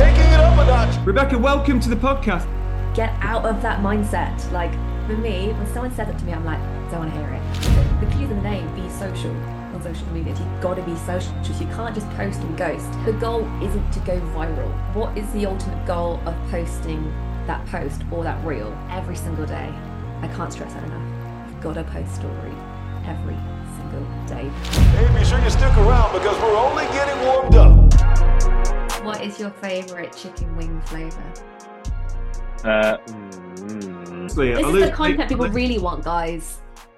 taking it up a notch. Rebecca, welcome to the podcast. Get out of that mindset. Like, for me, when someone says it to me, I'm like, don't want to hear it. The cue's in the name, be social on social media. You've got to be social. You can't just post and ghost. The goal isn't to go viral. What is the ultimate goal of posting that post or that reel every single day? I can't stress that enough. You've got to post story every single day. Hey, be sure you stick around because we're only getting warmed up. What is your favourite chicken wing flavour? This is the content people really want, guys.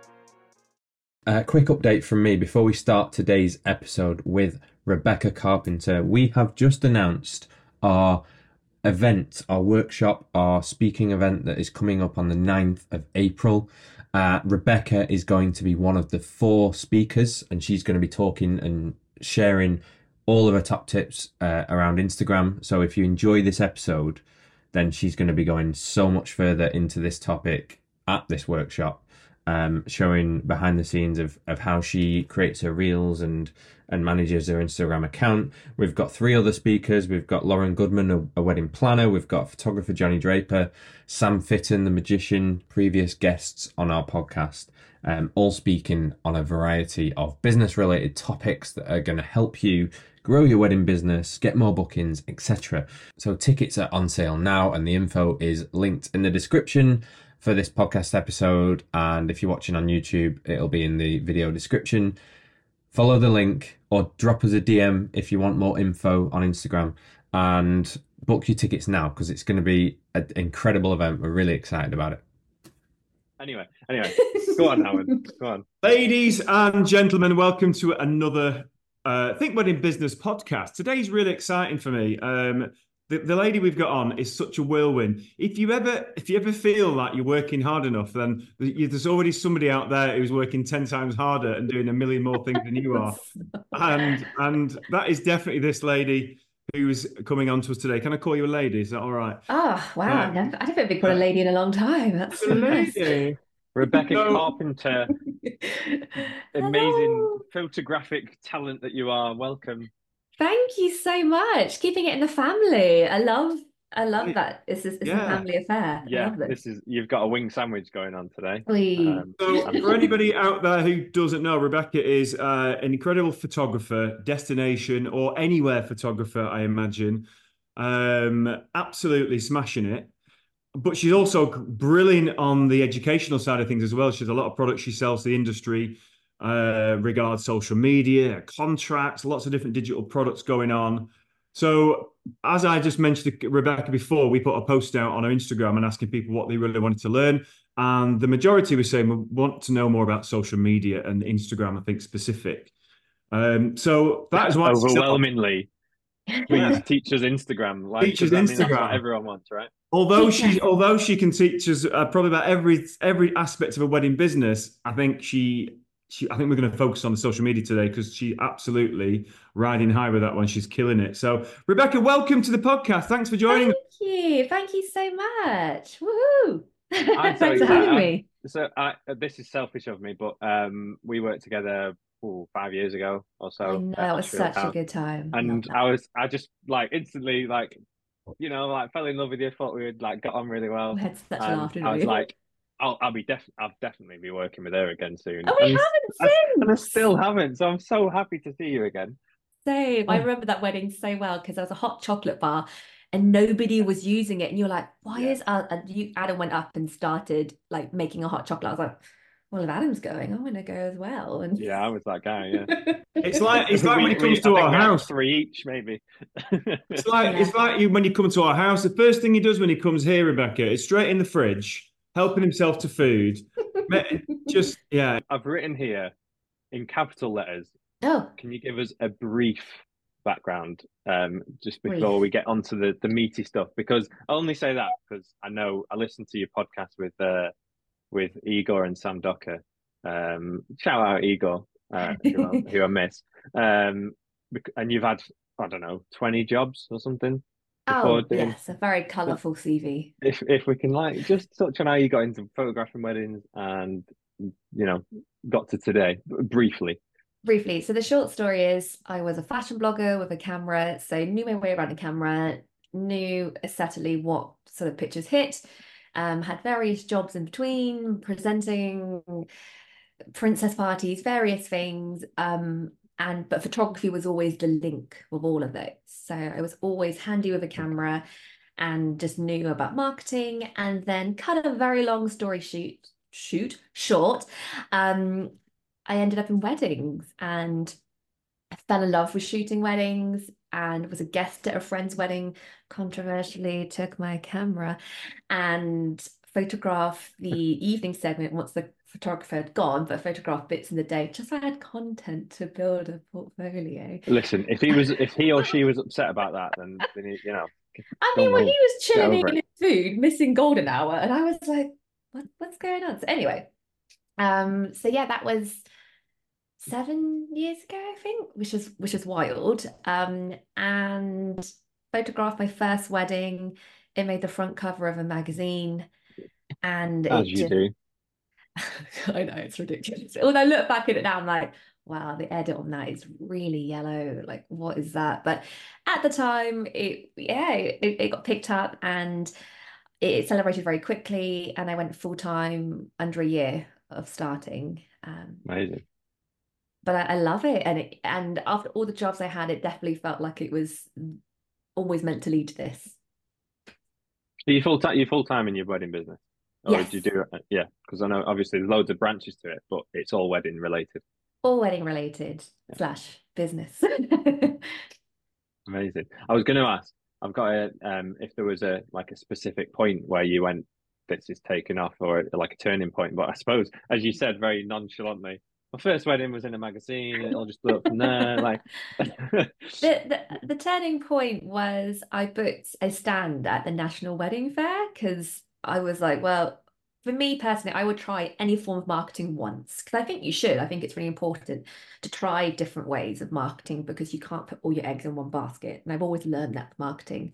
Quick update from me before we start today's episode with Rebecca Carpenter. We have just announced our event, our workshop, our speaking event that is coming up on the 9th of April. Rebecca is going to be one of the 4 speakers, and she's going to be talking and sharing all of her top tips around Instagram. So if you enjoy this episode, then she's going to be going so much further into this topic at this workshop, showing behind the scenes of how she creates her reels and manages her Instagram account. We've got 3 other speakers. We've got Lauren Goodman, a wedding planner. We've got photographer Johnny Draper, Sam Fitton, the magician, previous guests on our podcast, all speaking on a variety of business-related topics that are going to help you grow your wedding business, get more bookings, etc. So tickets are on sale now, and the info is linked in the description for this podcast episode. And if you're watching on YouTube, it'll be in the video description. Follow the link or drop us a DM if you want more info on Instagram, and book your tickets now because it's going to be an incredible event. We're really excited about it. Anyway, go on, Howard. Go on. Ladies and gentlemen, welcome to another Think Wedding Business podcast. Today's really exciting for me. The lady we've got on is such a whirlwind. If you ever feel like you're working hard enough, then there's already somebody out there who's working 10 times harder and doing a million more things than you are. And that is definitely this lady who is coming on to us today. Can I call you a lady? Is that all right? Oh, wow. I haven't been called a lady in a long time. That's so nice. Lady. Rebecca No. Carpenter, amazing photographic talent that you are. Welcome. Thank you so much. Keeping it in the family. I love that. It's a family affair. I Yeah, love this. you've got a wing sandwich going on today. So for anybody out there who doesn't know, Rebecca is an incredible photographer, destination or anywhere photographer, I imagine. Absolutely smashing it. But she's also brilliant on the educational side of things as well. She has a lot of products she sells to the industry, regards social media, contracts, lots of different digital products going on. So as I just mentioned to Rebecca before, we put a post out on our Instagram and asking people what they really wanted to learn. And the majority was saying we want to know more about social media and Instagram, I think, specific. So that is why overwhelmingly. Please teach us Instagram. Teach us Instagram. That's what everyone wants, right? Although she can teach us probably about every aspect of a wedding business, I think I think we're going to focus on the social media today because she's absolutely riding high with that one. She's killing it. So, Rebecca, welcome to the podcast. Thanks for joining us. Thank you so much. Woohoo! I'm Thanks for having me. So this is selfish of me, but we worked together 5 years ago or so. I know, it was such a good time. And I just like instantly like, you know, like fell in love with you. Thought we would like got on really well. We had such a laugh, didn't I was we? like, I'll definitely be working with her again soon. Oh, we haven't since. And I still haven't. So I'm so happy to see you again. Same. I remember that wedding so well because there was a hot chocolate bar and nobody was using it. And you're like, why is Adam went up and started like making a hot chocolate. I was like, well, if Adam's going, I'm going to go as well. And yeah, I was that guy. Yeah, it's like when he comes to our house, 3 each maybe. It's like when you come to our house. The first thing he does when he comes here, Rebecca, is straight in the fridge, helping himself to food. Just yeah. I've written here in capital letters. Oh, can you give us a brief background just before we get onto the meaty stuff? Because I only say that because I know I listened to your podcast with Igor and Sam Docker. Shout out Igor, who I miss. And you've had, I don't know, 20 jobs or something. Yes, a very colourful CV. If we can like just touch on how you got into photographing weddings and, you know, got to today, briefly. So the short story is I was a fashion blogger with a camera, so knew my way around a camera, knew certainly what sort of pictures hit, had various jobs in between, presenting princess parties, various things. But photography was always the link with all of those. So I was always handy with a camera and just knew about marketing. And then cut a very long story short, I ended up in weddings and I fell in love with shooting weddings and was a guest at a friend's wedding, controversially took my camera and photographed the evening segment once the photographer had gone, but photographed bits in the day, just so I had content to build a portfolio. Listen, if he or she was upset about that, then you know. I mean, when he was chilling eating his food, missing golden hour, and I was like, what's going on? So anyway, so yeah, that was 7 years ago, I think, which is wild. And photographed my first wedding. It made the front cover of a magazine, and as you do. I know, it's ridiculous. When I look back at it now, I'm like, wow, the edit on that is really yellow. Like, what is that? But at the time, it got picked up and it celebrated very quickly. And I went full time under a year of starting. Amazing. But I love it. And after all the jobs I had, it definitely felt like it was always meant to lead to this. So you full time in your wedding business? Or yes. did you do it? Yeah, because I know obviously there's loads of branches to it, but it's all wedding related. All wedding related / business. Amazing. I was going to ask, I've got if there was a specific point where you went, this is taken off, or like a turning point. But I suppose, as you said very nonchalantly, my first wedding was in a magazine. It'll just blew up from there. Like the turning point was I booked a stand at the National Wedding Fair because I was like, well, for me personally, I would try any form of marketing once because I think you should. I think it's really important to try different ways of marketing because you can't put all your eggs in one basket. And I've always learned that with marketing.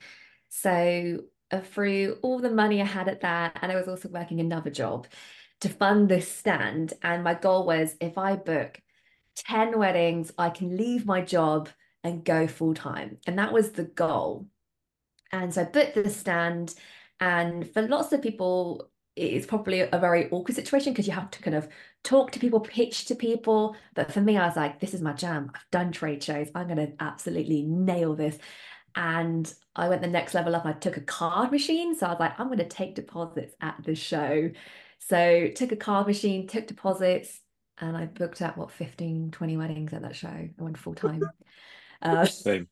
So through all the money I had at that, and I was also working another job to fund this stand. And my goal was if I book 10 weddings, I can leave my job and go full time. And that was the goal. And so I booked the stand. And for lots of people, it's probably a very awkward situation because you have to kind of talk to people, pitch to people. But for me, I was like, this is my jam. I've done trade shows. I'm going to absolutely nail this. And I went the next level up. I took a card machine. So I was like, I'm going to take deposits at the show. So took a card machine, took deposits, and I booked out 15, 20 weddings at that show. I went full time. Same.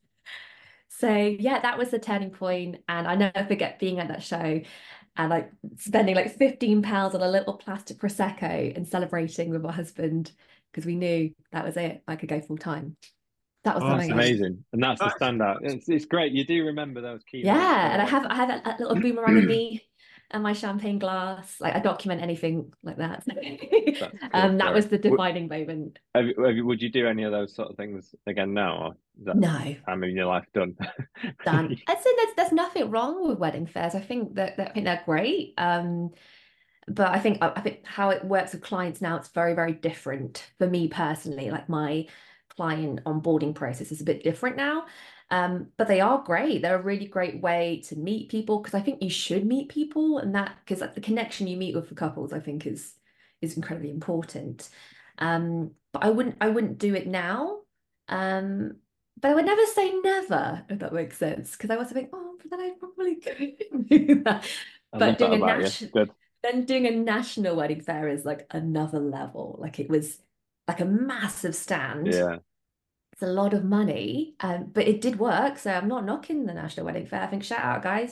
So yeah, that was the turning point. And I never forget being at that show and like spending like £15 on a little plastic Prosecco and celebrating with my husband because we knew that was it. I could go full time. That was that's amazing. And that's the standout. It's great. You do remember those key moments. And I have a little boomerang in me and my champagne glass. Like I document anything like that. That was the defining moment. Would you do any of those sort of things again now? Or is that no. time in your life done? Done. I'd say there's nothing wrong with wedding fairs. I think they're great. But I think how it works with clients now, it's very, very different for me personally. Like my client onboarding process is a bit different now. But they are great. They're a really great way to meet people because I think you should meet people and that because like, the connection you meet with the couples I think is incredibly important. But I wouldn't do it now. But I would never say never, if that makes sense. Because I was thinking, but then I probably could do that. But doing a national wedding fair is like another level. Like it was like a massive stand. Yeah. It's a lot of money, but it did work. So I'm not knocking the National Wedding Fair. I think shout out, guys.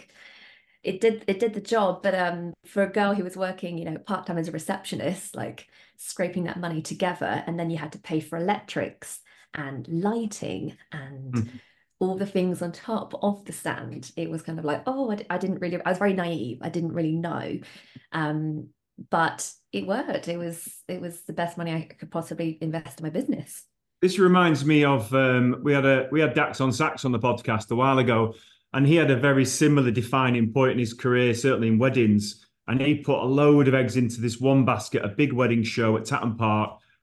It did the job. But for a girl who was working, part-time as a receptionist, like scraping that money together, and then you had to pay for electrics and lighting and all the things on top of the stand. It was kind of like, I didn't really. I was very naive. I didn't really know, but it worked. It was the best money I could possibly invest in my business. This reminds me of we had Dax on Sax on the podcast a while ago, and he had a very similar defining point in his career, certainly in weddings. And he put a load of eggs into this one basket, a big wedding show at Tatton Park,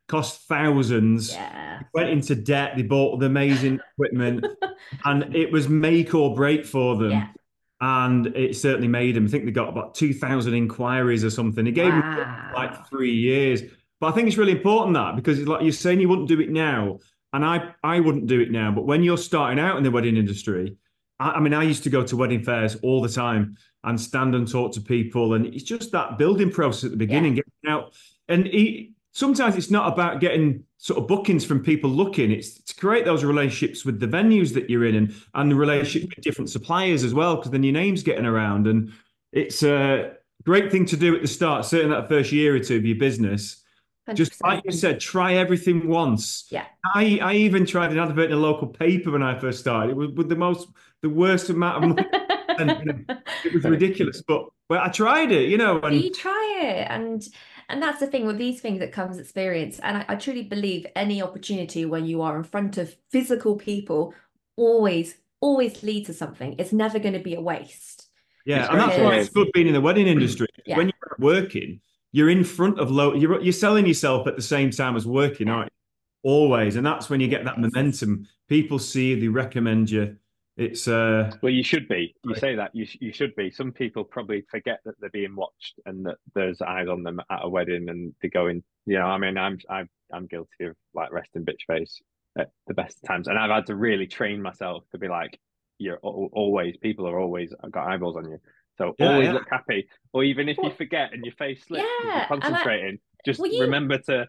cost thousands. Yeah. Went into debt. They bought the amazing equipment, and it was make or break for them. Yeah. And it certainly made them. I think they got about 2,000 inquiries or something. It gave them like Wow. 3 years. But I think it's really important that, because it's like you're saying you wouldn't do it now, and I wouldn't do it now. But when you're starting out in the wedding industry, I mean, I used to go to wedding fairs all the time and stand and talk to people, and it's just that building process at the beginning, getting out. And sometimes it's not about getting sort of bookings from people looking. It's to create those relationships with the venues that you're in, and the relationship with different suppliers as well, because then your name's getting around. And it's a great thing to do at the start, certainly that first year or two of your business. Just 100%. like you said, try everything once. Yeah. I even tried an advert in a local paper when I first started. It was with the worst amount of money. And it was ridiculous. But I tried it, and You try it, and that's the thing with these things that comes experience. And I truly believe any opportunity when you are in front of physical people always leads to something. It's never going to be a waste. yeah, and that's why it's good being in the wedding industry. Yeah. When you're working, you're in front of you're selling yourself at the same time as working, aren't you? Always. And that's when you get that momentum. People see you, they recommend you. It's well, you should be. You say that you should be. Some people probably forget that they're being watched and that there's eyes on them at a wedding, and they go in. I mean, I'm guilty of like resting bitch face at the best of times, and I've had to really train myself to be like, people are always got eyeballs on you. So always look happy, or even if you forget and your face slips, you're concentrating. Just remember to.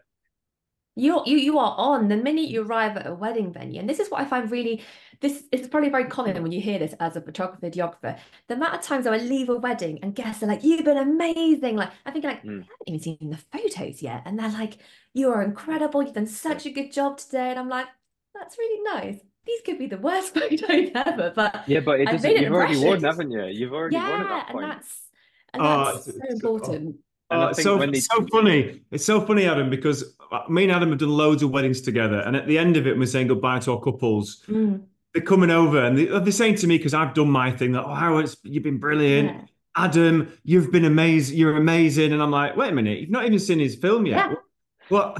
You are on the minute you arrive at a wedding venue, and this is what I find really. This is probably very common when you hear this as a photographer, videographer. The amount of times I leave a wedding and guests are like, "You've been amazing!" Like I think like I haven't even seen the photos yet, and they're like, "You are incredible! You've done such a good job today," and I'm like, "That's really nice." These could be the worst photos ever, but but it doesn't. You've already won, haven't you? You've already won at that point. and that's so important. It's so funny. It's so funny, Adam, because me and Adam have done loads of weddings together, and at the end of it, we're saying goodbye to our couples. They're coming over, and they're saying to me, because I've done my thing, that Howard, you've been brilliant. Yeah. Adam, you've been amazing. You're amazing. And I'm like, wait a minute, you've not even seen his film yet. Yeah. What?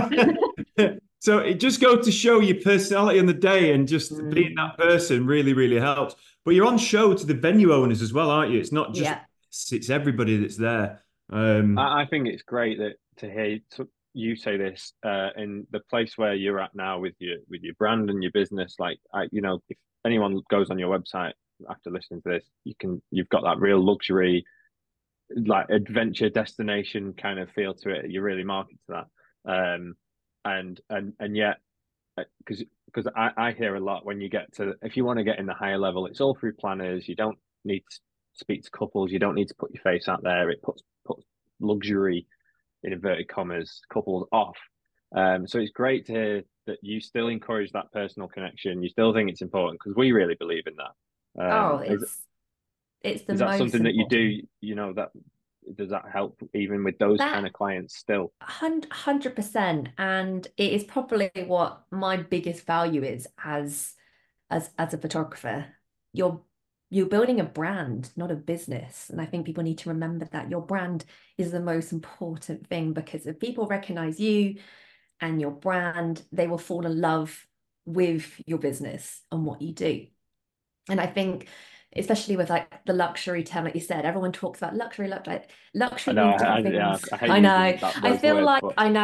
So it just goes to show your personality on the day, and just being that person really, really helps. But you're on show to the venue owners as well, aren't you? It's not just it's everybody that's there. I think it's great to hear you say this in the place where you're at now with your brand and your business. Like, if anyone goes on your website after listening to this, you've got that real luxury, like adventure destination kind of feel to it. You really market to that, and yet, because I hear a lot when you get to, if you want to get in the higher level, it's all through planners. You don't need to speak to couples. You don't need to put your face out there. It puts luxury, in inverted commas, couples off. So it's great to hear that you still encourage that personal connection. You still think it's important, because we really believe in that. It's the is that most something that you important. do? That does that help even with those kind of clients still? 100%, and it is probably what my biggest value is as a photographer. You're building a brand, not a business. And I think people need to remember that your brand is the most important thing, because if people recognize you and your brand, they will fall in love with your business and what you do. And I think, especially with like the luxury term, like you said, everyone talks about luxury means different things. I know. I feel like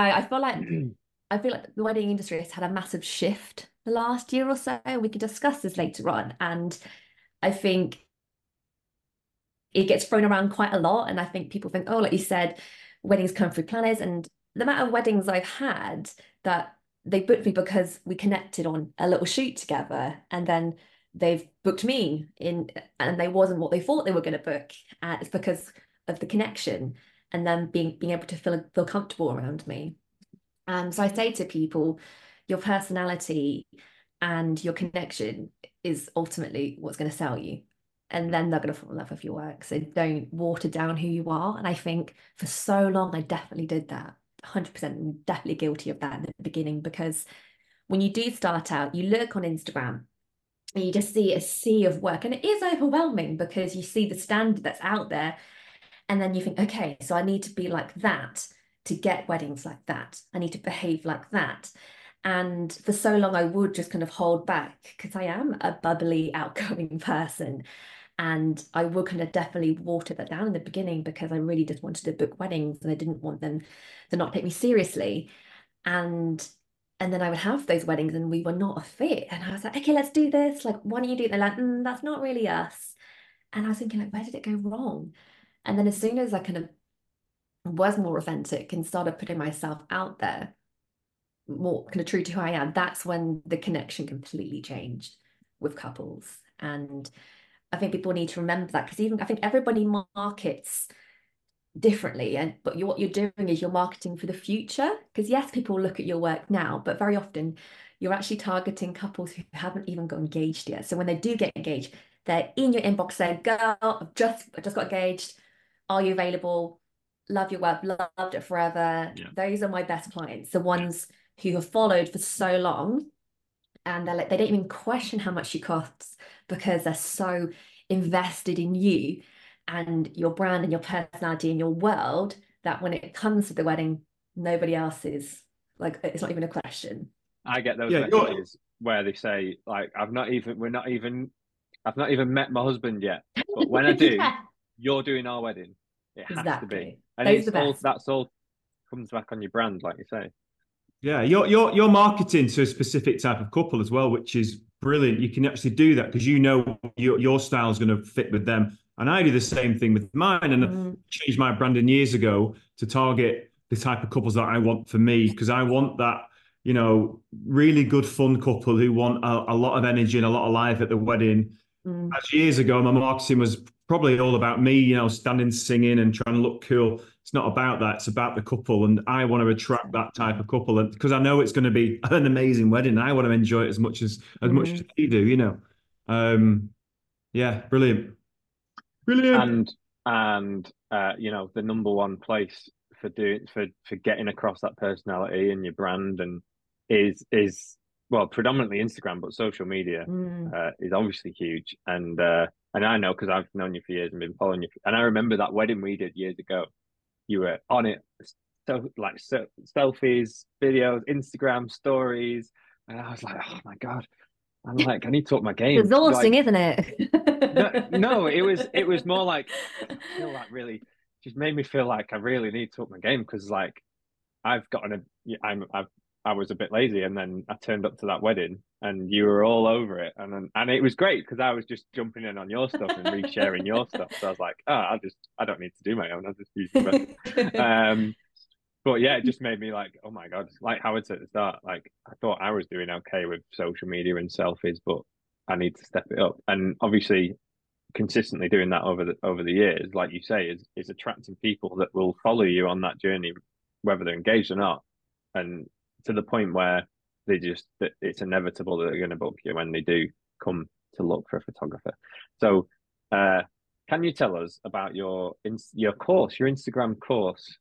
the wedding industry has had a massive shift the last year or so. We can discuss this later on. And I think it gets thrown around quite a lot. And I think people think, like you said, weddings come through planners. And the amount of weddings I've had that they booked me because we connected on a little shoot together, and then they've booked me in, and they wasn't what they thought they were going to book. It's because of the connection, and then being able to feel comfortable around me. So I say to people, your personality and your connection is ultimately what's going to sell you, and then they're going to fall in love with your work. So don't water down who you are. And I think for so long I definitely did that. 100% definitely guilty of that in the beginning, because when you do start out, you look on Instagram and you just see a sea of work, and it is overwhelming because you see the standard that's out there, and then you think, okay, so I need to be like that. to get weddings like that. I need to behave like that. And for so long, I would just kind of hold back because I am a bubbly, outgoing person. And I would kind of definitely water that down in the beginning because I really just wanted to book weddings and I didn't want them to not take me seriously. And then I would have those weddings and we were not a fit. And I was like, okay, let's do this. Like, why don't you do it? They're like, that's not really us. And I was thinking, like, where did it go wrong? And then as soon as I kind of was more authentic and started putting myself out there, more kind of true to who I am, that's when the connection completely changed with couples. And I think people need to remember that because even I think everybody markets differently, and but what you're doing is you're marketing for the future. Because yes, people look at your work now, but very often you're actually targeting couples who haven't even got engaged yet. So when they do get engaged, they're in your inbox saying, "Girl, I just got engaged. Are you available? Love your work, loved it forever." Yeah. Those are my best clients, the ones who have followed for so long, and they're like, they don't even question how much you cost because they're so invested in you and your brand and your personality and your world that when it comes to the wedding, nobody else is like, it's not even a question. I get those Yeah, messages where they say, like, I've not even met my husband yet, but when I do, Yeah, you're doing our wedding. It has to be, exactly. and Those are it's the all best. that's all comes back on your brand, like you say. Yeah, you're marketing to a specific type of couple as well, which is brilliant. You can actually do that because you know your style is going to fit with them. And I do the same thing with mine. And I changed my branding years ago to target the type of couples that I want for me because I want that, really good fun couple who want a lot of energy and a lot of life at the wedding. As years ago, my marketing was probably all about me, standing, singing, and trying to look cool. It's not about that. It's about the couple, and I want to attract that type of couple, and because I know it's going to be an amazing wedding, I want to enjoy it as much as they do. Yeah, brilliant, brilliant. And the number one place for getting across that personality and your brand and is well, predominantly Instagram, but social media is obviously huge. And I know because I've known you for years and been following you. And I remember that wedding we did years ago. You were on it, selfies, videos, Instagram stories, and I was like, oh my God. I'm like, I need to up my game. Exhausting, Like, isn't it? no, it was more like I feel like really just made me feel like I really need to up my game because like I've gotten I was a bit lazy and then I turned up to that wedding and you were all over it and it was great because I was just jumping in on your stuff and resharing your stuff. So I was like, I don't need to do my own. I'll just use the best. But yeah, it just made me like, oh my God, like Howard said at the start, like I thought I was doing okay with social media and selfies, but I need to step it up. And obviously consistently doing that over the years, like you say, is attracting people that will follow you on that journey, whether they're engaged or not. And to the point where it's inevitable that they're going to book you when they do come to look for a photographer. So can you tell us about your course, your Instagram course?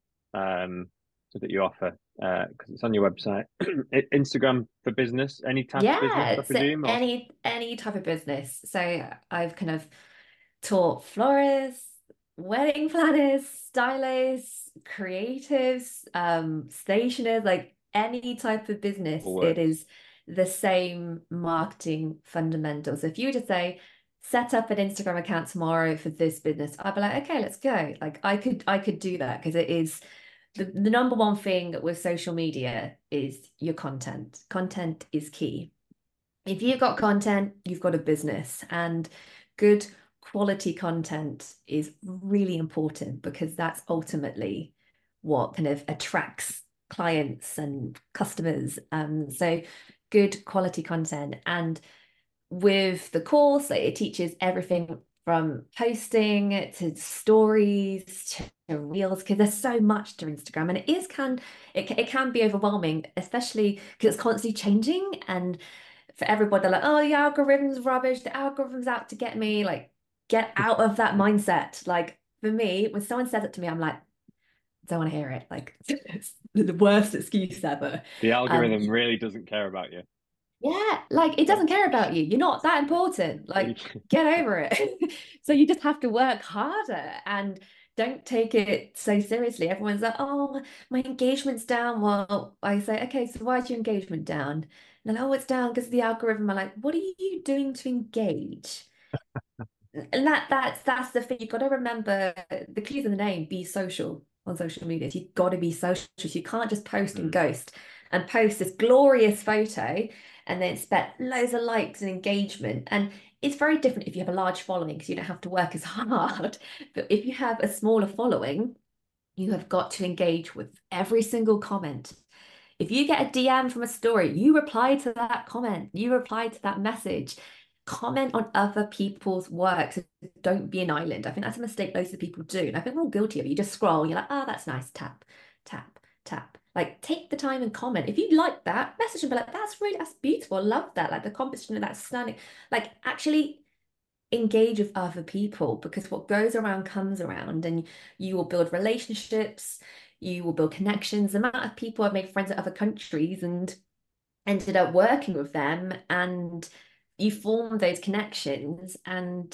That you offer because it's on your website. Instagram for business, any type of business, I presume. Any type of business. So I've kind of taught florists, wedding planners, stylists, creatives, stationers, like any type of business. It is the same marketing fundamentals. If you were to say, set up an Instagram account tomorrow for this business, I'd be like, okay, let's go. Like I could do that because it is the number one thing with social media is your content. Content is key. If you've got content, you've got a business, and good quality content is really important because that's ultimately what kind of attracts clients and customers. So good quality content. And with the course, it teaches everything from posting to stories to reels because there's so much to Instagram and it can be overwhelming, especially because it's constantly changing. And for everybody, they're like, oh, the algorithm's rubbish, the algorithm's out to get me. Like, get out of that mindset. Like for me, when someone says it to me, I'm like, don't want to hear it. Like it's the worst excuse ever. The algorithm really doesn't care about you. Yeah, like it doesn't care about you. You're not that important. Like, get over it. So you just have to work harder. And don't take it so seriously. Everyone's like, oh, my engagement's down. Well, I say, okay, so why is your engagement down? And they're like, oh, it's down because of the algorithm. I'm like, what are you doing to engage? And that's the thing. You've got to remember the clues in the name, be social on social media. You've got to be social. You can't just post and ghost and post this glorious photo and then expect loads of likes and engagement. And it's very different if you have a large following because you don't have to work as hard. But if you have a smaller following, you have got to engage with every single comment. If you get a DM from a story, you reply to that comment, you reply to that message, comment on other people's work. So don't be an island. I think that's a mistake loads of people do. And I think we're all guilty of it. You just scroll, and you're like, oh, that's nice. Tap, tap, tap. Like, take the time and comment. If you like that, message and be like, that's beautiful. I love that. Like the composition, that's stunning. Like, actually engage with other people, because what goes around comes around, and you will build relationships, you will build connections. The amount of people I've made friends in other countries and ended up working with them, and you form those connections. And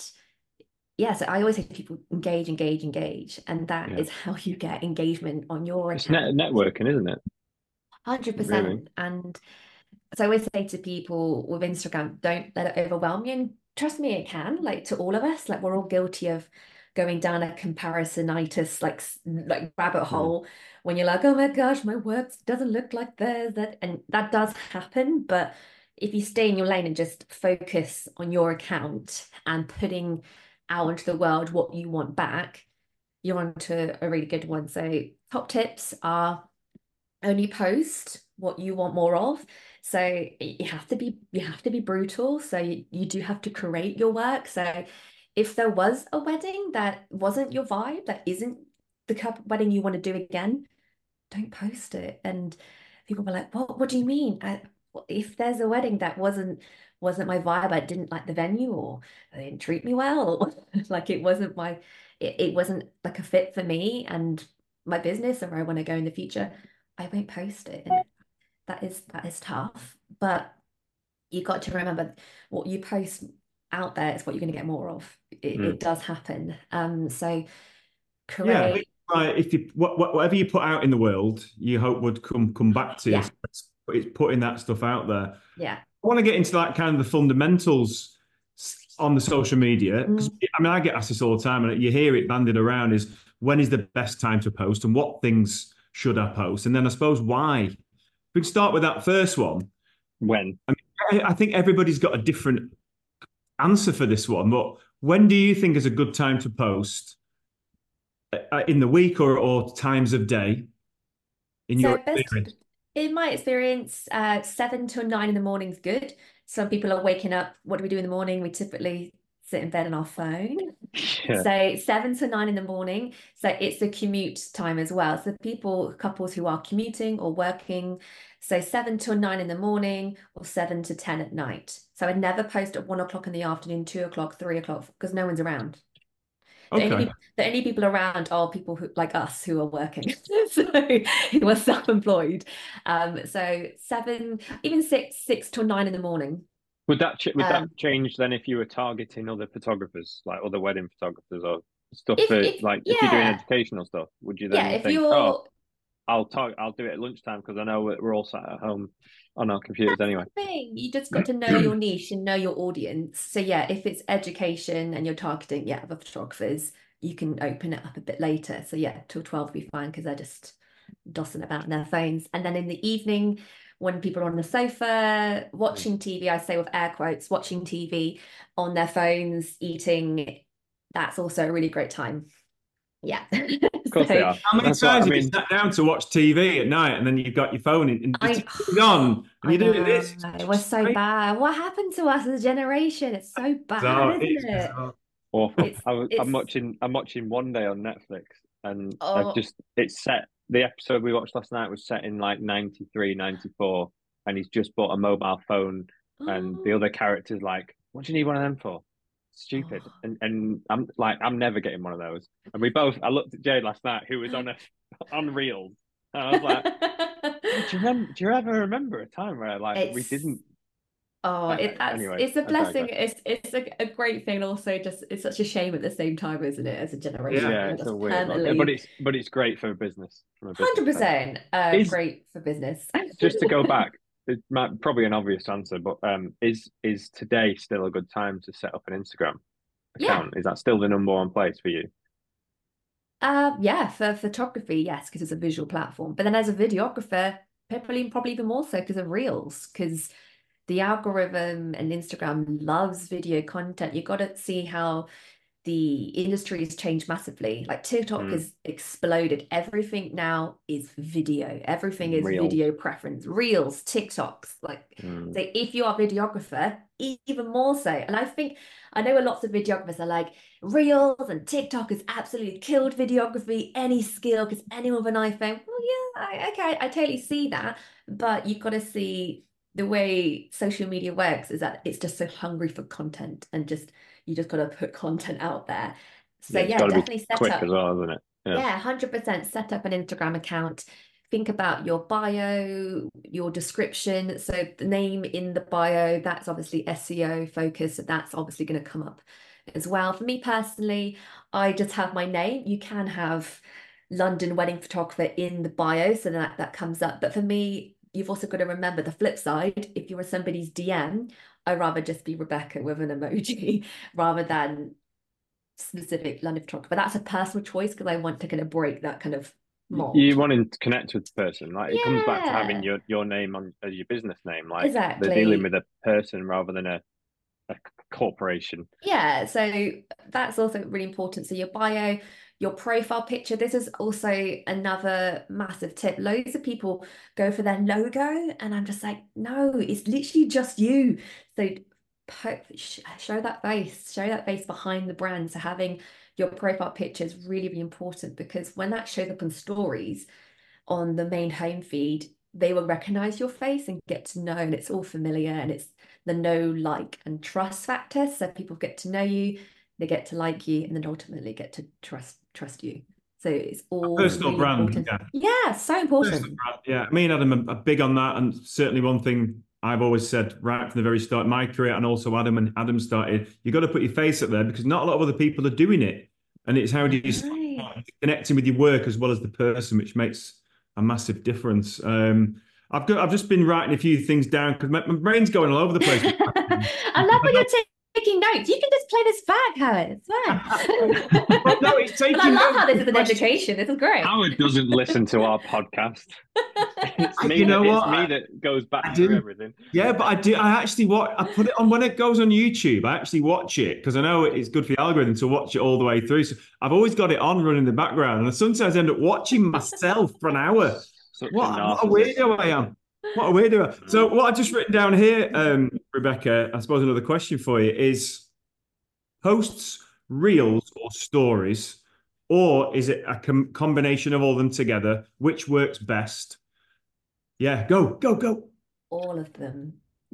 yes, I always say to people, engage, engage, engage, and that is how you get engagement on your account. It's networking, isn't it? 100%. Really? And so I always say to people with Instagram, don't let it overwhelm you. And trust me, it can, like, to all of us, like, we're all guilty of going down a comparisonitis, like rabbit hole, when you're like, oh my gosh, my work doesn't look like theirs. And that does happen. But if you stay in your lane and just focus on your account and putting out into the world what you want back, you're onto a really good one. So top tips are: only post what you want more of. So you have to be brutal. So you do have to curate your work. So if there was a wedding that wasn't your vibe, that isn't the wedding you want to do again, don't post it. And people were like, what do you mean? If there's a wedding that wasn't my vibe, I didn't like the venue, or they didn't treat me well, or like it wasn't like a fit for me and my business and where I want to go in the future, I won't post it. And that is tough. But you got to remember, what you post out there is what you're going to get more of. It does happen. So create. Right. If you whatever you put out in the world, you hope would come back to you. It's putting that stuff out there. Yeah. I want to get into that kind of the fundamentals on the social media, because I mean, I get asked this all the time, and you hear it bandied around: is when is the best time to post, and what things should I post, and then I suppose why. We can start with that first one. When? I mean, I think everybody's got a different answer for this one, but when do you think is a good time to post? In the week or times of day, in your experience? In my experience, 7 to 9 in the morning is good. Some people are waking up. What do we do in the morning? We typically sit in bed on our phone. Yeah. So 7 to 9 in the morning. So it's a commute time as well. So couples who are commuting or working, so 7 to 9 in the morning or 7 to 10 at night. So I'd never post at 1 o'clock in the afternoon, 2 o'clock, 3 o'clock, because no one's around. Okay. The only people around are people who, like us, who are working, so who are self-employed. So 7, even 6 to 9 in the morning. Would that change then if you were targeting other photographers, like other wedding photographers or stuff if you're doing educational stuff? Would you then think, I'll do it at lunchtime because I know we're all sat at home on our computers anyway? You just got to know your niche and know your audience. So yeah, if it's education and you're targeting other photographers, you can open it up a bit later. So yeah, till 12 will be fine, because they're just dossing about on their phones. And then in the evening, when people are on the sofa watching TV, I say with air quotes, watching TV on their phones, eating, that's also a really great time. Yeah. Of course they are. How many times have you sat down to watch TV at night and then you've got your phone and it's on and you're doing this? It was so bad. What happened to us as a generation? It's so bad, isn't it? Awful. I'm watching One Day on Netflix, and it's set. The episode we watched last night was set in like 93, 94, and he's just bought a mobile phone, and the other character's like, what do you need one of them for? Stupid. And I'm like, I'm never getting one of those. And I looked at Jade last night, who was on Reels, and I was like, do you ever remember a time where we didn't Oh, Anyway, it's a I blessing. digress. It's a great thing, and also just it's such a shame at the same time, isn't it? As a generation, Yeah. Yeah, you're it's a just weird one, but permanently it's great for business from a business sense. 100% Is great for business. just to go back, it might probably an obvious answer, but is today still a good time to set up an Instagram Yeah. account? Is that still the number one place for you? Yeah, for photography, yes, because it's a visual platform. But then as a videographer, probably even more so because of Reels, because the algorithm and Instagram loves video content. You got to see how the industry has changed massively. Like TikTok Mm, has exploded. Everything now is video. Everything is reels. video preference. Reels, TikToks. Like, Mm, so if you are a videographer, even more so. And I know lots of videographers are like, Reels and TikTok has absolutely killed videography, any skill, because anyone with an iPhone. Well, yeah, okay, I totally see that. But you've got to see the way social media works is that it's just so hungry for content and just you just got to put content out there. So yeah, it's yeah, got to be definitely set quick as up. well, isn't it? Yeah. Yeah, 100% set up an Instagram account. Think about your bio, your description. So the name in the bio, that's obviously SEO focused. So that's obviously going to come up as well. For me personally, I just have my name. You can have London wedding photographer in the bio, so that comes up. But for me, you've also got to remember the flip side. If you're somebody's DM, I'd rather just be Rebecca with an emoji rather than specific London photographer. But that's a personal choice because I want to kind of break that kind of You mold. want to connect with the person. Like it comes back to having Yeah, your name on as your business name. Like they're dealing with exactly. a person rather than a corporation. Yeah, so that's also really important. So your bio, your profile picture, this is also another massive tip. Loads of people go for their logo, and I'm just like, no, it's literally just you. So show that face behind the brand. So having your profile picture is really, really important because when that shows up in stories on the main home feed, they will recognize your face and get to know, and it's all familiar and it's the know, like, and trust factor. So people get to know you, they get to like you, and then ultimately get to trust you. So it's all Personal really brand. important. Yeah. Yeah, so Personal important. brand. Yeah. Me and Adam are big on that. And certainly one thing I've always said right from the very start, my career, and also Adam and Adam started, you got to put your face up there because not a lot of other people are doing it. And it's how do you start Right. connecting with your work as well as the person, which makes a massive difference. I've just been writing a few things down because my brain's going all over the place. I love when you're taking notes. You can just play this back, Howard. It's fine. Well, no, it's But I taking love notes how this of is an questions. education. This is great. Howard doesn't listen to our podcast. It's me You know that it's what? me that goes back I through do. everything. Yeah, but I do. I actually I put it on when it goes on YouTube. I actually watch it because I know it's good for the algorithm to watch it all the way through. So I've always got it on running in the background, and I sometimes end up watching myself for an hour. Such a What a narcissist. weirdo I am. What a weirdo. So Mm. what I've just written down here, Rebecca, I suppose another question for you is posts, reels, or stories, or is it a combination of all of them together? Which works best? Yeah, go. All of them.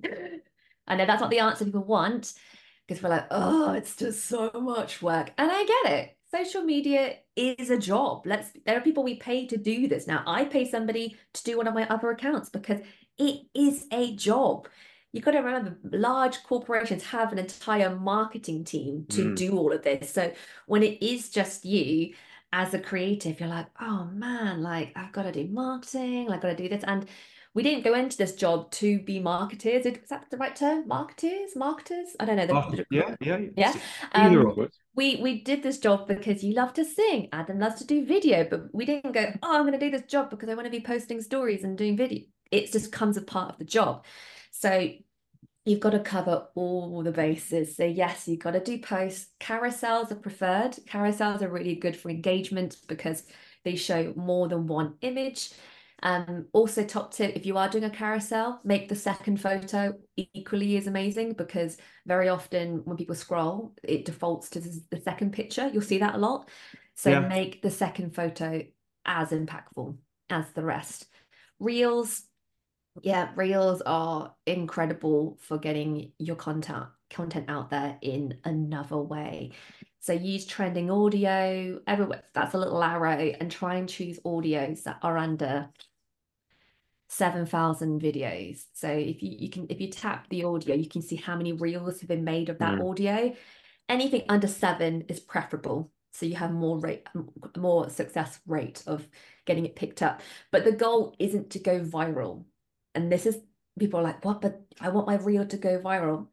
I know that's not the answer people want because we're like, oh, it's just so much work. And I get it. Social media is a job. There are people we pay to do this. Now, I pay somebody to do one of my other accounts because it is a job. You've got to remember, large corporations have an entire marketing team to Mm. do all of this. So when it is just you as a creative, you're like, oh man, like I've got to do marketing, I've got to do this. And we didn't go into this job to be marketers. Is that the right term? Marketers? I don't know. Yeah. Yeah. Either Um, or. we did this job because you love to sing. Adam loves to do video, but we didn't go, oh, I'm going to do this job because I want to be posting stories and doing video. It just comes a part of the job. So you've got to cover all the bases. So yes, you've got to do posts. Carousels are preferred. Carousels are really good for engagement because they show more than one image. Also top tip, if you are doing a carousel, make the second photo equally as amazing because very often when people scroll, it defaults to the second picture. You'll see that a lot. So Yeah. make the second photo as impactful as the rest. Reels, yeah, reels are incredible for getting your content out there in another way. So use trending audio everywhere. That's a little arrow and try and choose audios that are under 7,000 videos. So if you tap the audio, you can see how many reels have been made of that audio. Anything under 7 is preferable. So you have more success rate of getting it picked up. But the goal isn't to go viral. And this is, people are like, what? But I want my reel to go viral.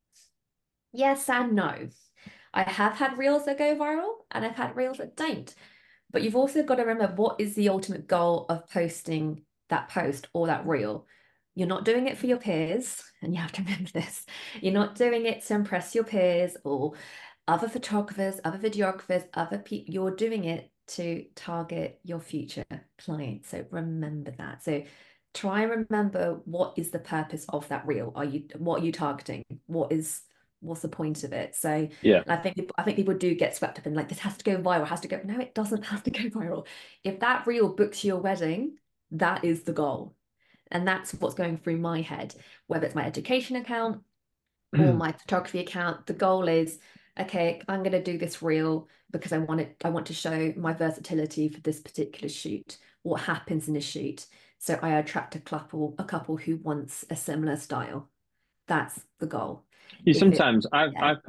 Yes and no. I have had reels that go viral and I've had reels that don't. But you've also got to remember, what is the ultimate goal of posting that post or that reel? You're not doing it for your peers, and you have to remember this. You're not doing it to impress your peers or other photographers, other videographers, other people. You're doing it to target your future clients. So remember that. So try and remember, what is the purpose of that reel? What are you targeting? What's the point of it? So yeah, I think people do get swept up in like, this has to go viral, has to go. No, it doesn't have to go viral. If that reel books your wedding, that is the goal. And that's what's going through my head, whether it's my education account or my photography account. The goal is, okay, I'm going to do this reel because I want to show my versatility for this particular shoot, what happens in a shoot. So I attract a couple who wants a similar style. That's the goal. Sometimes I've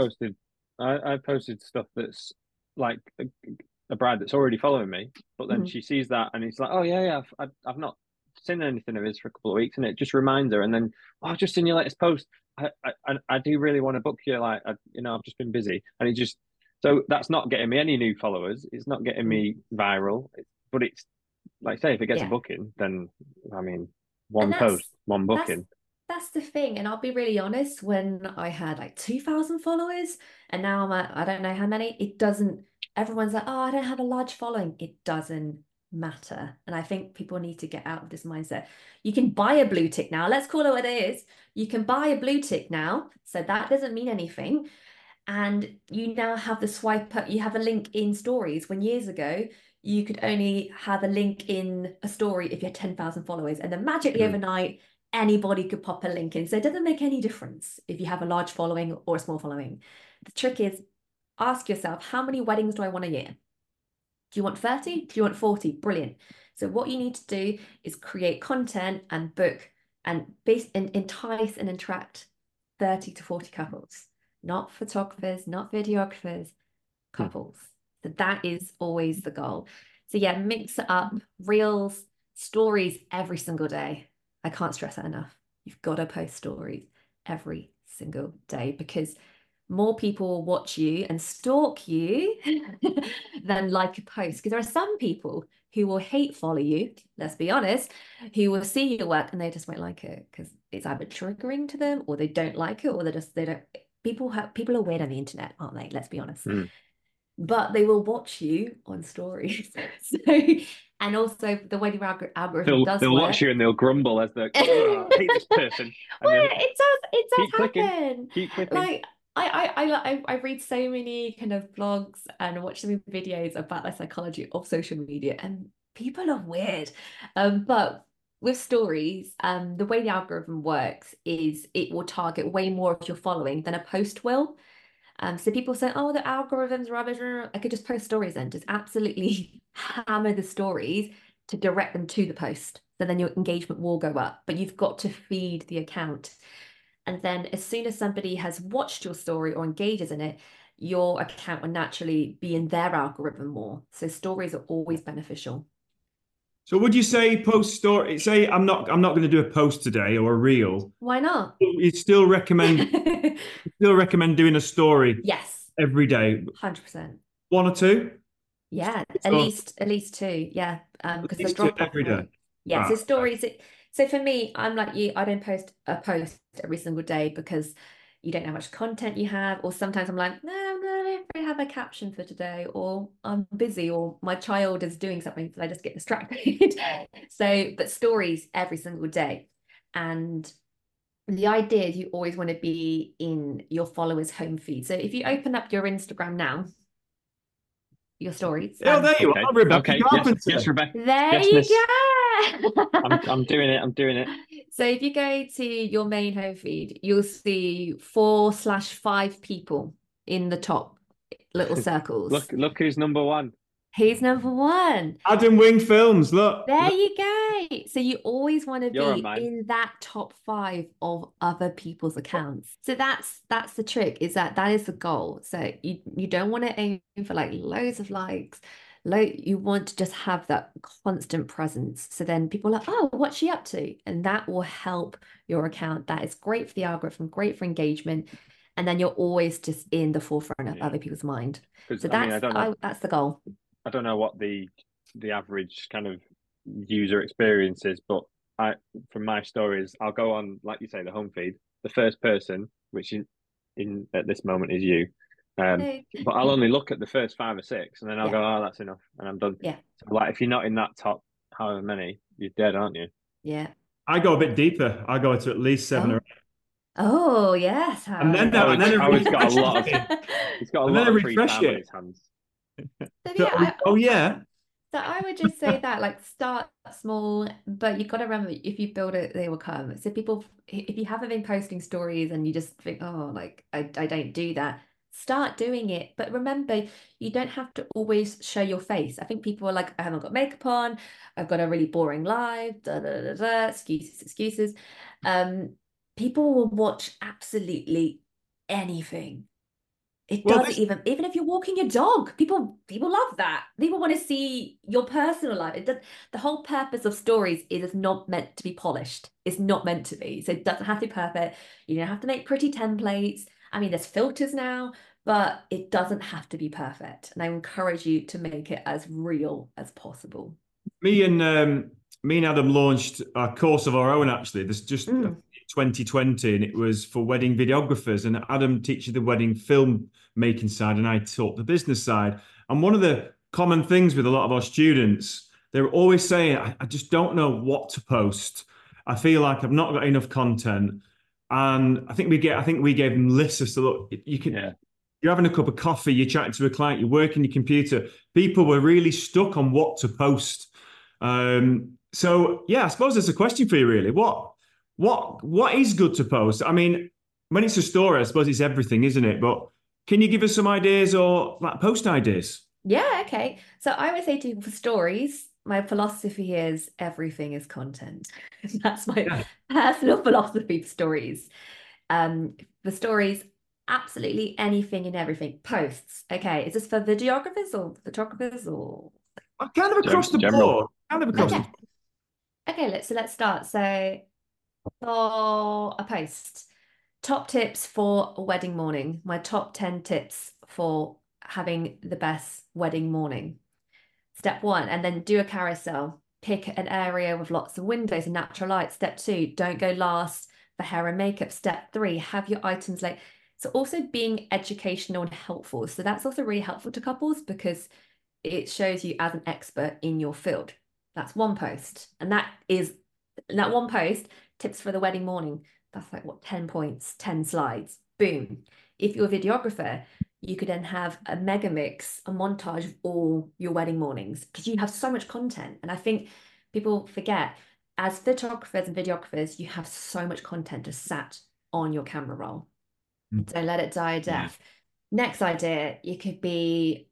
posted stuff that's like a bride that's already following me, but then she sees that and it's like, oh yeah, I've not seen anything of his for a couple of weeks, and it just reminds her. And then, oh, I've just seen your latest post. I do really want to book you. Like, I've just been busy, and it just, so that's not getting me any new followers. It's not getting me viral, but it's like, say, if it gets a booking, then I mean, one post, one booking. That's the thing. And I'll be really honest, when I had like 2,000 followers and now I'm at, I don't know how many, everyone's like, oh, I don't have a large following. It doesn't matter. And I think people need to get out of this mindset. You can buy a blue tick now. Let's call it what it is. You can buy a blue tick now. So that doesn't mean anything. And you now have the swipe up, you have a link in stories, when years ago, you could only have a link in a story if you had 10,000 followers. And then magically overnight, anybody could pop a link in. So it doesn't make any difference if you have a large following or a small following. The trick is, ask yourself, how many weddings do I want a year? Do you want 30? Do you want 40? Brilliant. So what you need to do is create content and book and entice and attract 30 to 40 couples, not photographers, not videographers, couples. So that is always the goal. So yeah, mix it up, reels, stories every single day. I can't stress that enough. You've got to post stories every single day, because more people will watch you and stalk you than like a post. Because there are some people who will hate follow you, let's be honest, who will see your work and they just won't like it because it's either triggering to them, or they don't like it, or they don't. People are weird on the internet, aren't they? Let's be honest. But they will watch you on stories. And also the way the algorithm they'll work, watch you and they'll grumble as they're, oh, I hate this person. Well, it does clicking, happen. keep clicking. Like I read so many kind of blogs and watch so many videos about the psychology of social media, and people are weird. But with stories, the way the algorithm works is it will target way more of your following than a post will. So people say, oh, the algorithm's rubbish. I could just post stories then. Just absolutely hammer the stories to direct them to the post. So then your engagement will go up. But you've got to feed the account. And then as soon as somebody has watched your story or engages in it, your account will naturally be in their algorithm more. So stories are always beneficial. So would you say post story? Say I'm not going to do a post today or a reel. Why not? You still recommend doing a story? Yes. Every day. 100%. One or two? Yeah, at least two. Yeah, because the drop every day. Yeah, so stories. So for me, I'm like you. I don't post a post every single day because you don't know how much content you have, or sometimes I'm like, no, I don't really have a caption for today, or I'm busy, or my child is doing something, so I just get distracted. So, but stories every single day. And the idea is you always want to be in your followers' home feed. So if you open up your Instagram now, your stories. Oh, there you are, Rebecca. Okay. Yes, Rebecca. There you go. I'm doing it. So if you go to your main home feed, you'll see 4/5 people in the top little circles. Look who's number one. Who's number one? Adam Wing Films. Look. There you go. So you always want to You're on be mine. in that top 5 of other people's accounts. So that's the trick, is that is the goal. So you don't want to aim for like loads of likes. You want to just have that constant presence. So then people are like, oh, what's she up to? And that will help your account. That is great for the algorithm, great for engagement. And then you're always just in the forefront of other people's mind. So I mean, I don't know. that's the goal. I don't know what the average kind of user experience is, but from my stories, I'll go on, like you say, the home feed. The first person, which in at this moment is you, but I'll only look at the first 5 or 6, and then I'll go, oh, that's enough, and I'm done. Yeah. So, like, if you're not in that top however many, you're dead, aren't you? Yeah. I go a bit deeper. I go to at least 7 or 8. Oh yes, And then Howard's got a lot of he's got a lot of free time on his hands. So, yeah, oh yeah. So I would just say that, like, start small, but you've got to remember, if you build it, they will come. So people, if you haven't been posting stories and you just think, oh, like I don't do that, start doing it. But remember, you don't have to always show your face. I think people are like, I haven't got makeup on, I've got a really boring life, excuses. People will watch absolutely anything. It doesn't even if you're walking your dog, people love that. People want to see your personal life. The whole purpose of stories is not meant to be polished. It's not meant to be. So it doesn't have to be perfect. You don't have to make pretty templates. I mean, there's filters now, but it doesn't have to be perfect. And I encourage you to make it as real as possible. Me and Adam launched a course of our own, actually. This just 2020, and it was for wedding videographers. And Adam teaches the wedding film making side, and I taught the business side. And one of the common things with a lot of our students, they're always saying, I just don't know what to post. I feel like I've not got enough content. And I think we gave them lists of, so look, you can. Yeah. You're having a cup of coffee, you're chatting to a client, you're working your computer. People were really stuck on what to post. So yeah, I suppose there's a question for you, really. What is good to post? I mean, when it's a story, I suppose it's everything, isn't it? But can you give us some ideas or like post ideas? Yeah, okay. So I would say to people, for stories, my philosophy is everything is content. That's my personal philosophy for stories. For stories, absolutely anything and everything. Posts. Okay, is this for videographers or photographers or kind of across the board? Kind of across the board. Okay, let's start. So for a post, top tips for a wedding morning. My top 10 tips for having the best wedding morning. Step 1, and then do a carousel. Pick an area with lots of windows and natural light. Step 2, don't go last for hair and makeup. Step 3, have your items late. So also being educational and helpful. So that's also really helpful to couples because it shows you as an expert in your field. That's one post. And that one post, tips for the wedding morning. That's like, what, 10 points, 10 slides. Boom. If you're a videographer, you could then have a mega mix, a montage of all your wedding mornings, because you have so much content. And I think people forget, as photographers and videographers, you have so much content just sat on your camera roll. Don't let it die a death. Yeah. Next idea, you could be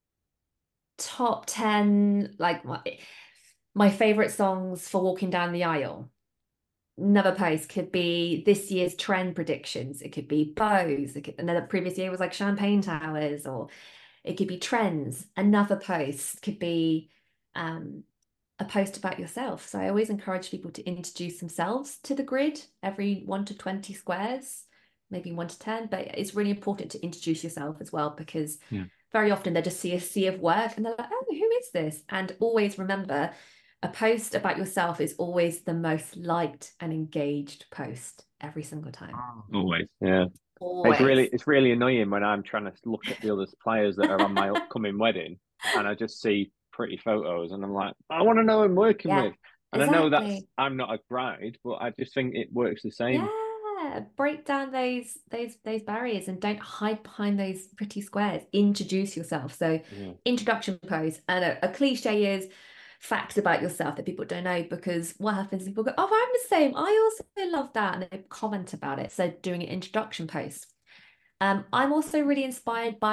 top 10, like my favorite songs for walking down the aisle. Another post could be this year's trend predictions. It could be bows. Another previous year was like champagne towers, or it could be trends. Another post could be a post about yourself. So I always encourage people to introduce themselves to the grid every 1 to 20 squares, maybe 1 to 10. But it's really important to introduce yourself as well, because very often they just see a sea of work and they're like, oh, who is this? And always remember, a post about yourself is always the most liked and engaged post every single time. Always. Yeah. Always. It's really annoying when I'm trying to look at the other players that are on my upcoming wedding and I just see pretty photos and I'm like, I want to know who I'm working with. And exactly. I know that I'm not a bride, but I just think it works the same. Yeah, break down those barriers and don't hide behind those pretty squares. Introduce yourself. So introduction post, and a cliche is facts about yourself that people don't know, because what happens is people go, oh, I'm the same, I also love that, and they comment about it. So doing an introduction post. I'm also really inspired by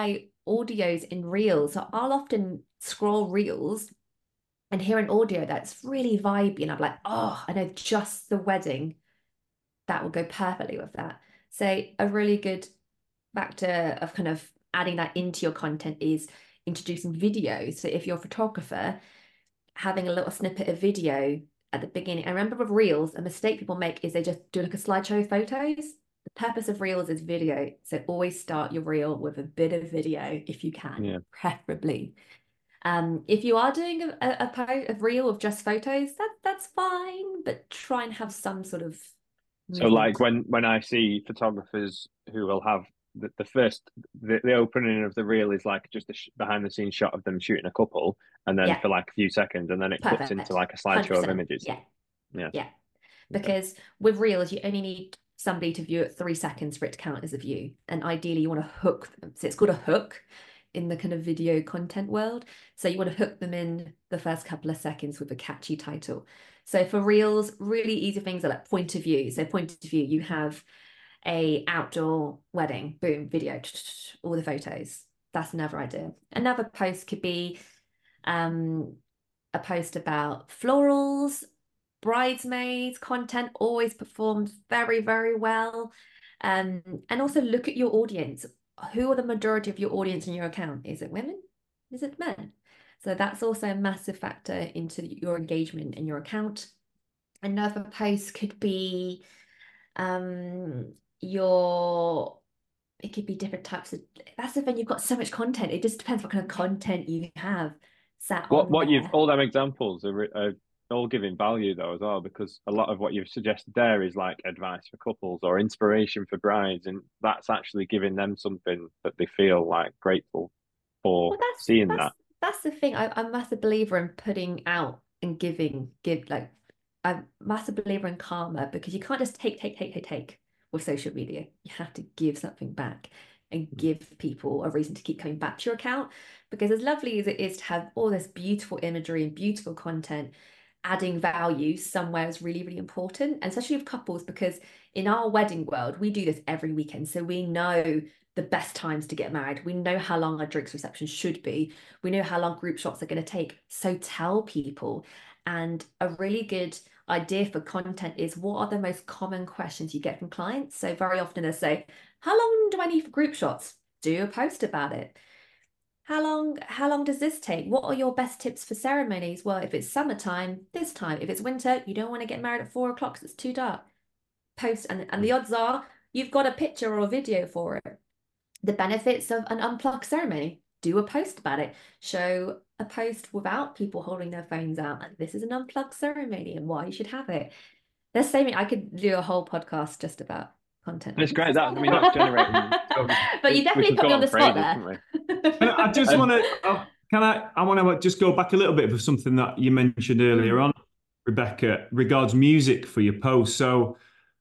audios in reels. So I'll often scroll reels and hear an audio that's really vibey, and I'm like, oh, I know just the wedding that will go perfectly with that. So a really good factor of kind of adding that into your content is introducing video. So if you're a photographer, having a little snippet of video at the beginning. I remember with reels, a mistake people make is they just do like a slideshow of photos. The purpose of reels is video. So always start your reel with a bit of video if you can, preferably. If you are doing a reel of just photos, that's fine, but try and have some sort of So like when I see photographers who will have the opening of the reel is like just a behind the scenes shot of them shooting a couple, and then for like a few seconds, and then it cuts into like a slideshow of images. Yeah. Because with reels, you only need somebody to view it 3 seconds for it to count as a view, and ideally you want to hook them. So it's called a hook in the kind of video content world. So you want to hook them in the first couple of seconds with a catchy title. So for reels, really easy things are like point of view. So point of view, you have a outdoor wedding, boom, video, all the photos. That's another idea. Another post could be a post about florals, bridesmaids content always performs very, very well. And also look at your audience. Who are the majority of your audience in your account? Is it women? Is it men? So that's also a massive factor into your engagement in your account. Another post could be it could be different types of, that's the thing, you've got so much content. It just depends what kind of content you have sat on What there. you've all them examples are all giving value though as well, because a lot of what you've suggested there is like advice for couples or inspiration for brides, and that's actually giving them something that they feel like grateful for seeing that. That's the thing. I'm a massive believer in putting out and give like, I'm a massive believer in karma, because you can't just take with social media. You have to give something back and give people a reason to keep coming back to your account, because as lovely as it is to have all this beautiful imagery and beautiful content, adding value somewhere is really, really important, and especially with couples, because in our wedding world, we do this every weekend. So we know the best times to get married. We know how long our drinks reception should be. We know how long group shots are going to take. So tell people. And a really good idea for content is, what are the most common questions you get from clients? So very often they say, how long do I need for group shots? Do a post about it. How long does this take? What are your best tips for ceremonies? Well, if it's summertime, this time. If it's winter, you don't want to get married at 4 o'clock because it's too dark. Post, and the odds are you've got a picture or a video for it. The benefits of an unplugged ceremony. Do a post about it. Show a post without people holding their phones out, and this is an unplugged ceremony and why you should have it. There's so many. I could do a whole podcast just about content. It's great. That's generating. But you definitely put me on the spot there. I just want to. I want to just go back a little bit for something that you mentioned earlier on, Rebecca, regards music for your post. So,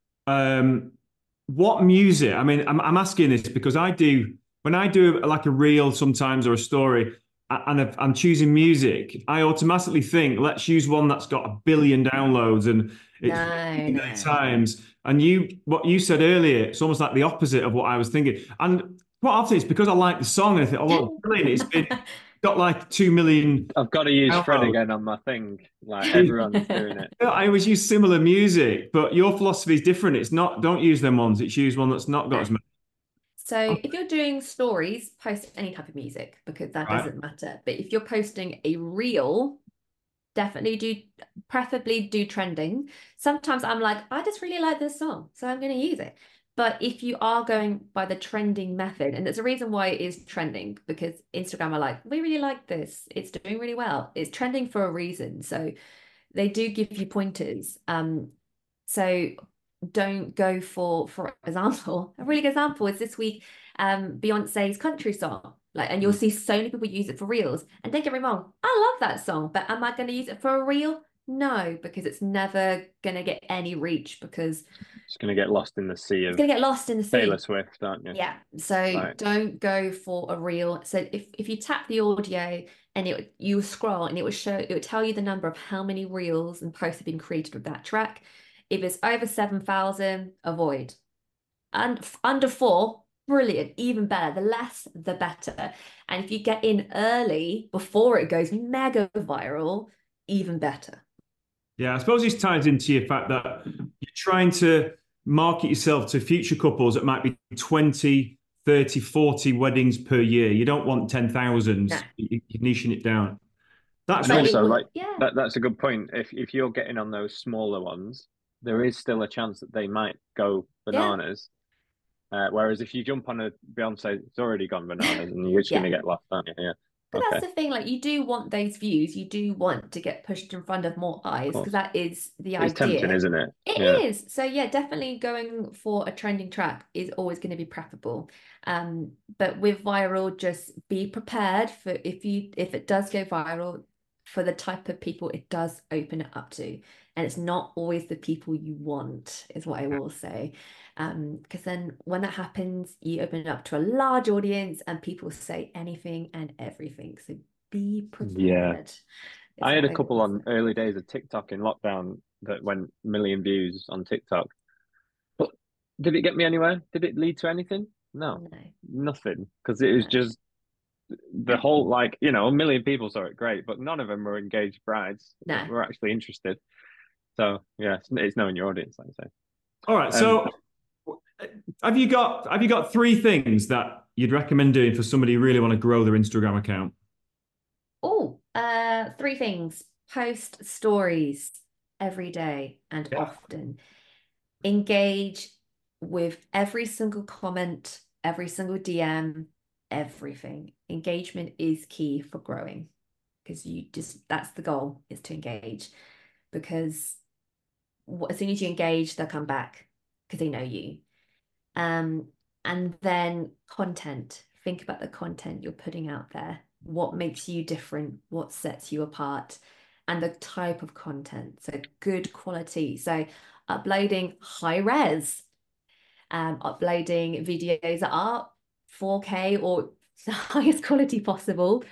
what music? I mean, I'm asking this because when I do like a reel sometimes or a story, and I'm choosing music, I automatically think, let's use one that's got 1 billion downloads and it's times. And what you said earlier, it's almost like the opposite of what I was thinking. And quite often it's because I like the song and I think, oh, well, brilliant, it's got like 2 million. I've got to use Fred again on my thing. Like everyone's doing it. I always use similar music, but your philosophy is different. It's not, don't use them ones. It's use one that's not got as many. So if you're doing stories, post any type of music, because that doesn't matter. But if you're posting a reel, preferably do trending. Sometimes I'm like, I just really like this song, so I'm going to use it. But if you are going by the trending method, and there's a reason why it is trending, because Instagram are like, we really like this. It's doing really well. It's trending for a reason. So they do give you pointers. So don't go for example, a really good example is this week, Beyonce's country song. And you'll see so many people use it for reels. And don't get me wrong, I love that song, but am I going to use it for a reel? No, because it's never going to get any reach, because it's going to get lost in the sea of it's going to get lost in the sea. Taylor Swift, aren't you? Yeah. So don't go for a reel. So if you tap the audio and you scroll, and it would tell you the number of how many reels and posts have been created with that track. If it's over 7,000, avoid. And under 4, brilliant, even better. The less, the better. And if you get in early before it goes mega viral, even better. Yeah, I suppose this ties into your fact that you're trying to market yourself to future couples that might be 20, 30, 40 weddings per year. You don't want 10,000. No. You're niching it down. That's And But it also, will, like yeah. that's a good point. If you're getting on those smaller ones, there is still a chance that they might go Yeah. bananas. Whereas if you jump on a Beyonce, it's already gone bananas, and you're just going Yeah. to get lost, aren't you? Yeah. But Okay. that's the thing, like you do want those views, you do want to get pushed in front of more eyes Of because course. that is the It's tempting, idea. isn't it? It Yeah. is. So yeah, definitely going for a trending track is always going to be preferable. But with viral, just be prepared for if it does go viral, for the type of people it does open it up to. And it's not always the people you want, is what I will say. Because then when that happens, you open it up to a large audience and people say anything and everything. So be Yeah. prepared. I had a couple will on say. early days of TikTok in lockdown that went 1 million views on TikTok. But did it get me anywhere? Did it lead to anything? No, No, nothing. Because it was no, just the whole, like, 1 million people saw it, great, but none of them were engaged brides that no. were actually interested. So yeah, it's knowing your audience, like I say. all right. So have you got three things that you'd recommend doing for somebody who really want to grow their Instagram account? Oh, three things. Post stories every day and Yeah. often. Engage with every single comment, every single DM, everything. Engagement is key for growing because that's the goal, is to engage. Because as soon as you engage, they'll come back because they know you. And then content. Think about the content you're putting out there. What makes you different? What sets you apart? And the type of content. So good quality. So uploading high res, uploading videos that are 4K or the highest quality possible.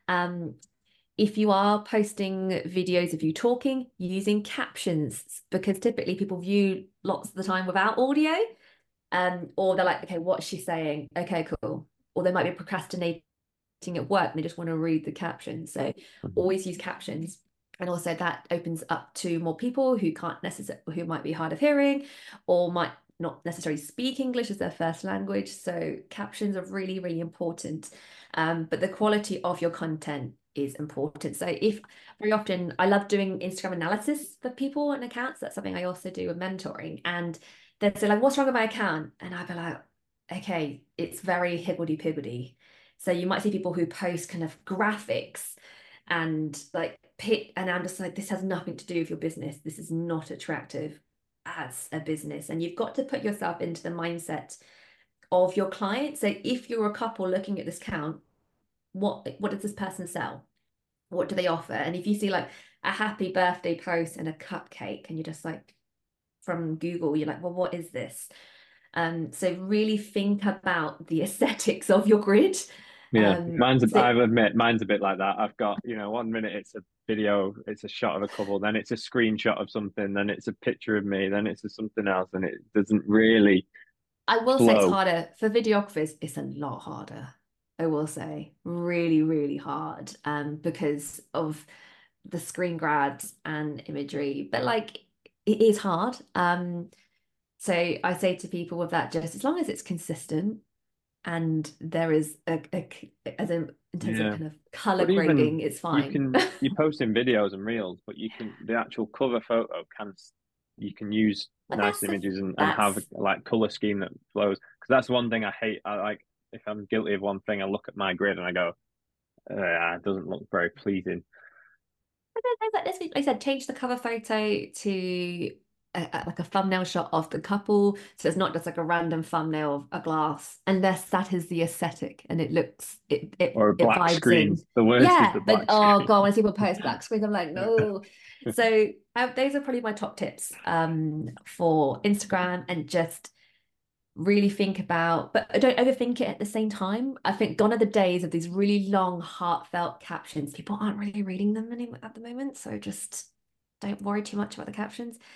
If you are posting videos of you talking, using captions, because typically people view lots of the time without audio. Or they're like, okay, what's she saying? Okay, cool. Or they might be procrastinating at work and they just want to read the captions. So always use captions. And also that opens up to more people who who might be hard of hearing or might not necessarily speak English as their first language. So captions are really, really important. But the quality of your content is important. So very often I love doing Instagram analysis for people and accounts. That's something I also do with mentoring. And they'd say like, what's wrong with my account? And I'd be like, okay, it's very higgledy-piggledy. So you might see people who post kind of graphics and like and I'm just like, this has nothing to do with your business. This is not attractive as a business. And you've got to put yourself into the mindset of your client. So if you're a couple looking at this account, what does this person sell? What do they offer? And if you see like a happy birthday post and a cupcake and you're just like, from Google, you're like, well, what is this? So really think about the aesthetics of your grid. Yeah, I'll admit, mine's a bit like that. I've got, 1 minute it's a video, it's a shot of a couple, then it's a screenshot of something, then it's a picture of me, then it's something else, and it doesn't really I will say it's flow. harder for videographers. It's a lot harder. I will say really, really hard. Because of the screen grabs and imagery, but like it is hard. So I say to people with that, just as long as it's consistent and there is in terms of kind of color But even grading, it's fine. you're posting videos and reels, but the actual cover photo you can use But nice images and have like color scheme that flows. Because that's one thing I hate. I like, if I'm guilty of one thing, I look at my grid and I go, it doesn't look very pleasing. Like I said, change the cover photo to like a thumbnail shot of the couple, so it's not just like a random thumbnail of a glass, unless that is the aesthetic and it looks or a black vibes screen. in. The worst is the But black screen. God, when I see people post black screens, I'm like, no. So those are probably my top tips for Instagram, and just really think about, but don't overthink it at the same time. I think gone are the days of these really long, heartfelt captions. People aren't really reading them anymore at the moment, so just don't worry too much about the captions.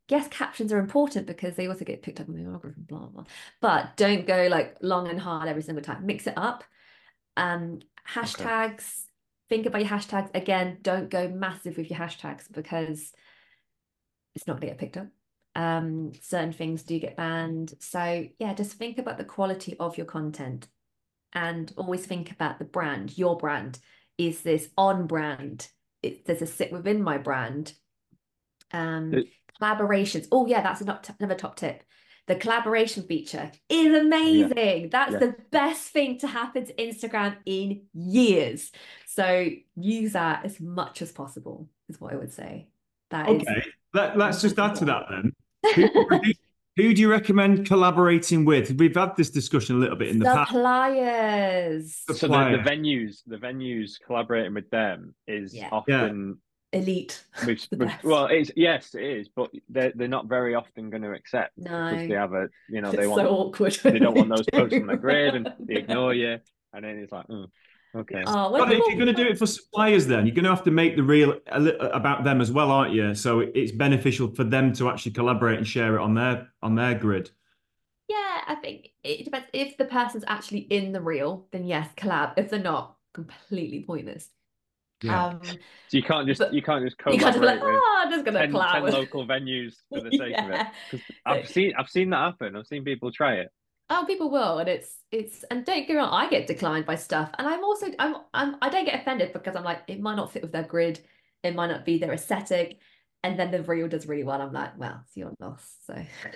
yes, captions are important because they also get picked up on the algorithm, blah blah. But don't go like long and hard every single time. Mix it up. Hashtags. Think about your hashtags. Again, don't go massive with your hashtags because it's not going to get picked up. Certain things do get banned. So yeah, just think about the quality of your content and always think about the brand, your brand. Is this on brand? Does it sit within my brand? Collaborations. Oh yeah, that's another top tip. The collaboration feature is amazing. Yeah. That's the best thing to happen to Instagram in years. So use that as much as possible, is what I would say. Let's just add to that then. Who do you recommend collaborating with? We've had this discussion a little bit in the past. Suppliers. So the venues collaborating with them is often elite. Well, it is, but they're not very often going to accept because they have they want so awkward. They don't want those posts on the grid and they ignore you, and then it's like, okay. But if you're going to do it for suppliers, then you're going to have to make the reel about them as well, aren't you? So it's beneficial for them to actually collaborate and share it on their grid. Yeah, I think it depends. If the person's actually in the reel, then yes, collab. If they're not, completely pointless. Yeah. So you can't just collaborate. You can't just be like, I'm just gonna collab 10 with local venues for the sake of it. Because I've seen that happen. I've seen people try it. Oh, people will, and it's and don't get me wrong, I get declined by stuff, and I don't get offended because I'm like, it might not fit with their grid, it might not be their aesthetic, and then the reel does really well. I'm like, well, it's your loss. So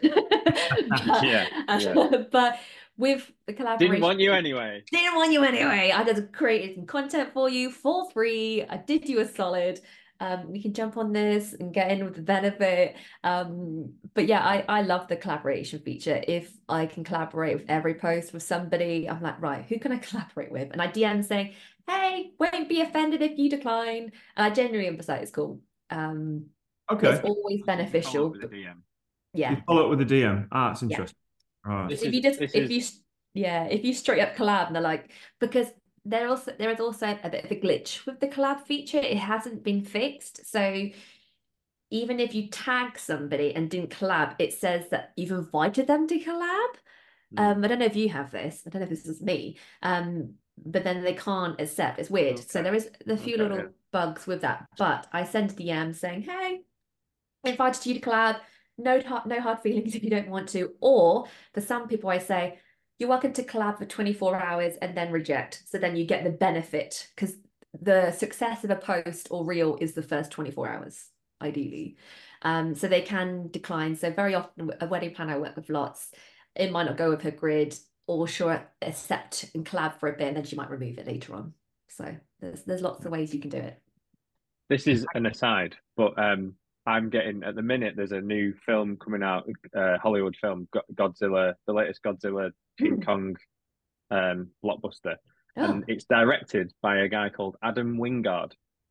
but with the collaboration, didn't want you anyway. I just created some content for you for free. I did you a solid. We can jump on this and get in with the benefit. But yeah, I love the collaboration feature. If I can collaborate with every post with somebody, I'm like, right, who can I collaborate with? And I DM saying, hey, won't be offended if you decline. And I genuinely emphasize it's cool. It's always beneficial. With the DM. Yeah. You follow up with a DM. It's interesting. Right. If you straight up collab and they're like, because there is also a bit of a glitch with the collab feature. It hasn't been fixed. So even if you tag somebody and didn't collab, it says that you've invited them to collab. I don't know if you have this. I don't know if this is me. But then they can't accept. It's weird. Okay. So there is a few little bugs with that. But I sent a DM saying, hey, I invited you to collab. No hard feelings if you don't want to. Or for some people, I say, you're welcome to collab for 24 hours and then reject. So then you get the benefit because the success of a post or reel is the first 24 hours, ideally. So they can decline. So very often a wedding planner I work with lots, it might not go with her grid or she'll accept and collab for a bit and then she might remove it later on. So there's lots of ways you can do it. This is an aside, but I'm getting, at the minute, there's a new film coming out, Hollywood film, Godzilla, the latest Godzilla King Kong blockbuster. And it's directed by a guy called Adam Wingard.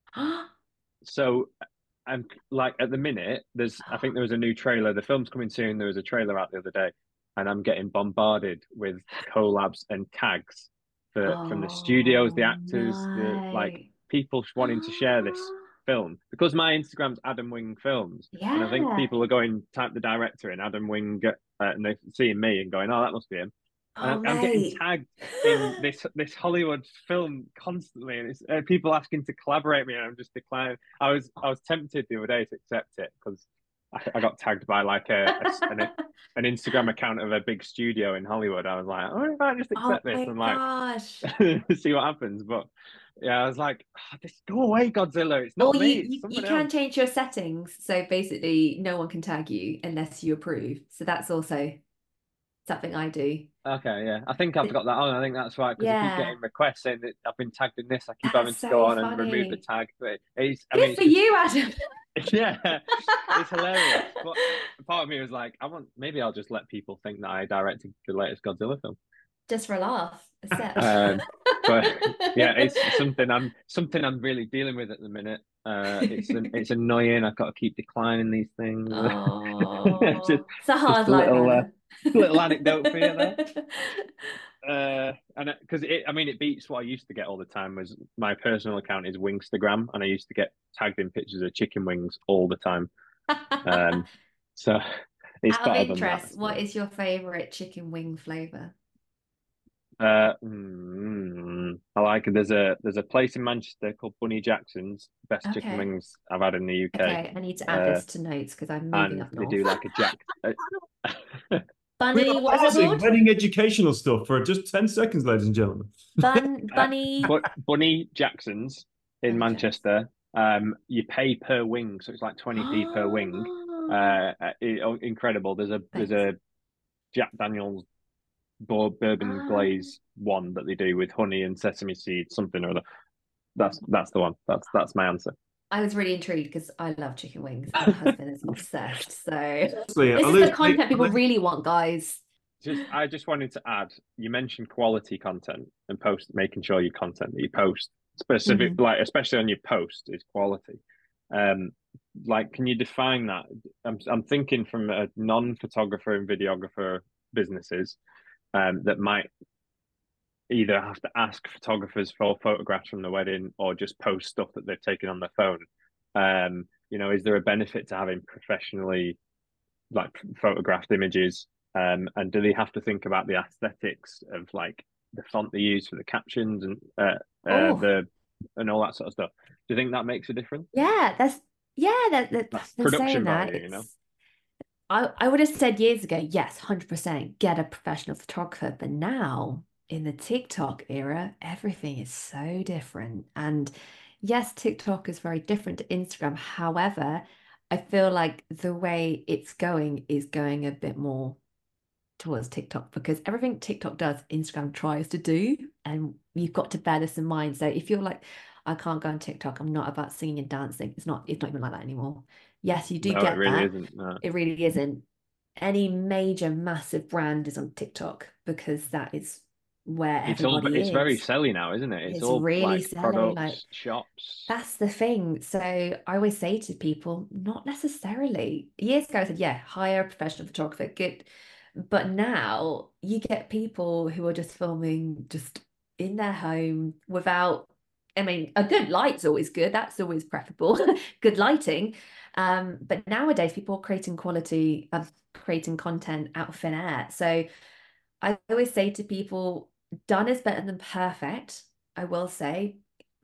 So I'm like, at the minute, I think there was a new trailer. The film's coming soon. There was a trailer out the other day. And I'm getting bombarded with collabs and tags from the studios, the actors, the people wanting to share this film because my Instagram's Adam Wing Films, and I think people are going type the director in Adam Wing, and they're seeing me and going, "Oh, that must be him." And I'm getting tagged in this Hollywood film constantly, and it's people asking to collaborate me, and I'm just declining. I was tempted the other day to accept it because I got tagged by like an Instagram account of a big studio in Hollywood. I was like, oh, if I just accept this and like see what happens, but. Yeah, I was like, just go away, Godzilla. It's not me. You can change your settings. So basically, no one can tag you unless you approve. So that's also something I do. Okay, yeah. I think I've got that on. I think that's right. Because I keep getting requests saying that I've been tagged in this. I keep having to go on and remove the tag. But Good for you, Adam. Yeah, it's hilarious. But part of me was like, maybe I'll just let people think that I directed the latest Godzilla film. Just for a laugh. But yeah, it's something I'm really dealing with at the minute. It's annoying. I've got to keep declining these things. It's a hard life. Little anecdote for you there. And because it beats what I used to get all the time. Was my personal account is Wingstagram, and I used to get tagged in pictures of chicken wings all the time. So it's Out of better than that. interest, what is your favorite chicken wing flavor? I like it. There's a place in Manchester called Bunny Jackson's, best chicken Okay. wings I've had in the UK. Okay, I need to add Uh, this to notes because I'm moving and up they north. do like a jack. We are Bunny, what is it pausing called? wedding educational stuff for just 10 seconds, ladies and gentlemen. Bunny. But Bunny Jackson's in Bunny Jacks. Manchester. You pay per wing, so it's like 20p per wing. Incredible. There's Thanks. a Jack Daniel's bourbon Ah, glaze one that they do with honey and sesame seeds, something or other. That's the one. That's my answer. I was really intrigued because I love chicken wings. My husband is obsessed. So Honestly, this is the content people really want, guys. I just wanted to add, you mentioned quality content and making sure your content that you post specific, like especially on your post, is quality. Like, can you define that? I'm thinking from a non-photographer and videographer businesses that might either have to ask photographers for photographs from the wedding or just post stuff that they've taken on their phone. Is there a benefit to having professionally like photographed images? And do they have to think about the aesthetics of like the font they use for the captions and and all that sort of stuff? Do you think that makes a difference? Yeah, That's they're saying production that. value, you know? I would have said years ago, yes, 100% get a professional photographer. But now in the TikTok era, everything is so different. And yes, TikTok is very different to Instagram. However, I feel like the way it's going is going a bit more towards TikTok because everything TikTok does, Instagram tries to do. And you've got to bear this in mind. So if you're like, I can't go on TikTok, I'm not about singing and dancing. It's not even like that anymore. Yes, you do No, it get really that. isn't. No. It really isn't. Any major massive brand is on TikTok because that is where everybody It's very is. selly now, isn't it? It's It's all really like selling. Like products, shops. that's the thing. So I always say to people, not necessarily. Years ago, I said, yeah, hire a professional photographer, good. But now you get people who are just filming just in their home without, I mean, a good light's always good. That's always preferable. Good lighting. But nowadays people are creating quality of creating content out of thin air. So I always say to people, done is better than perfect, I will say,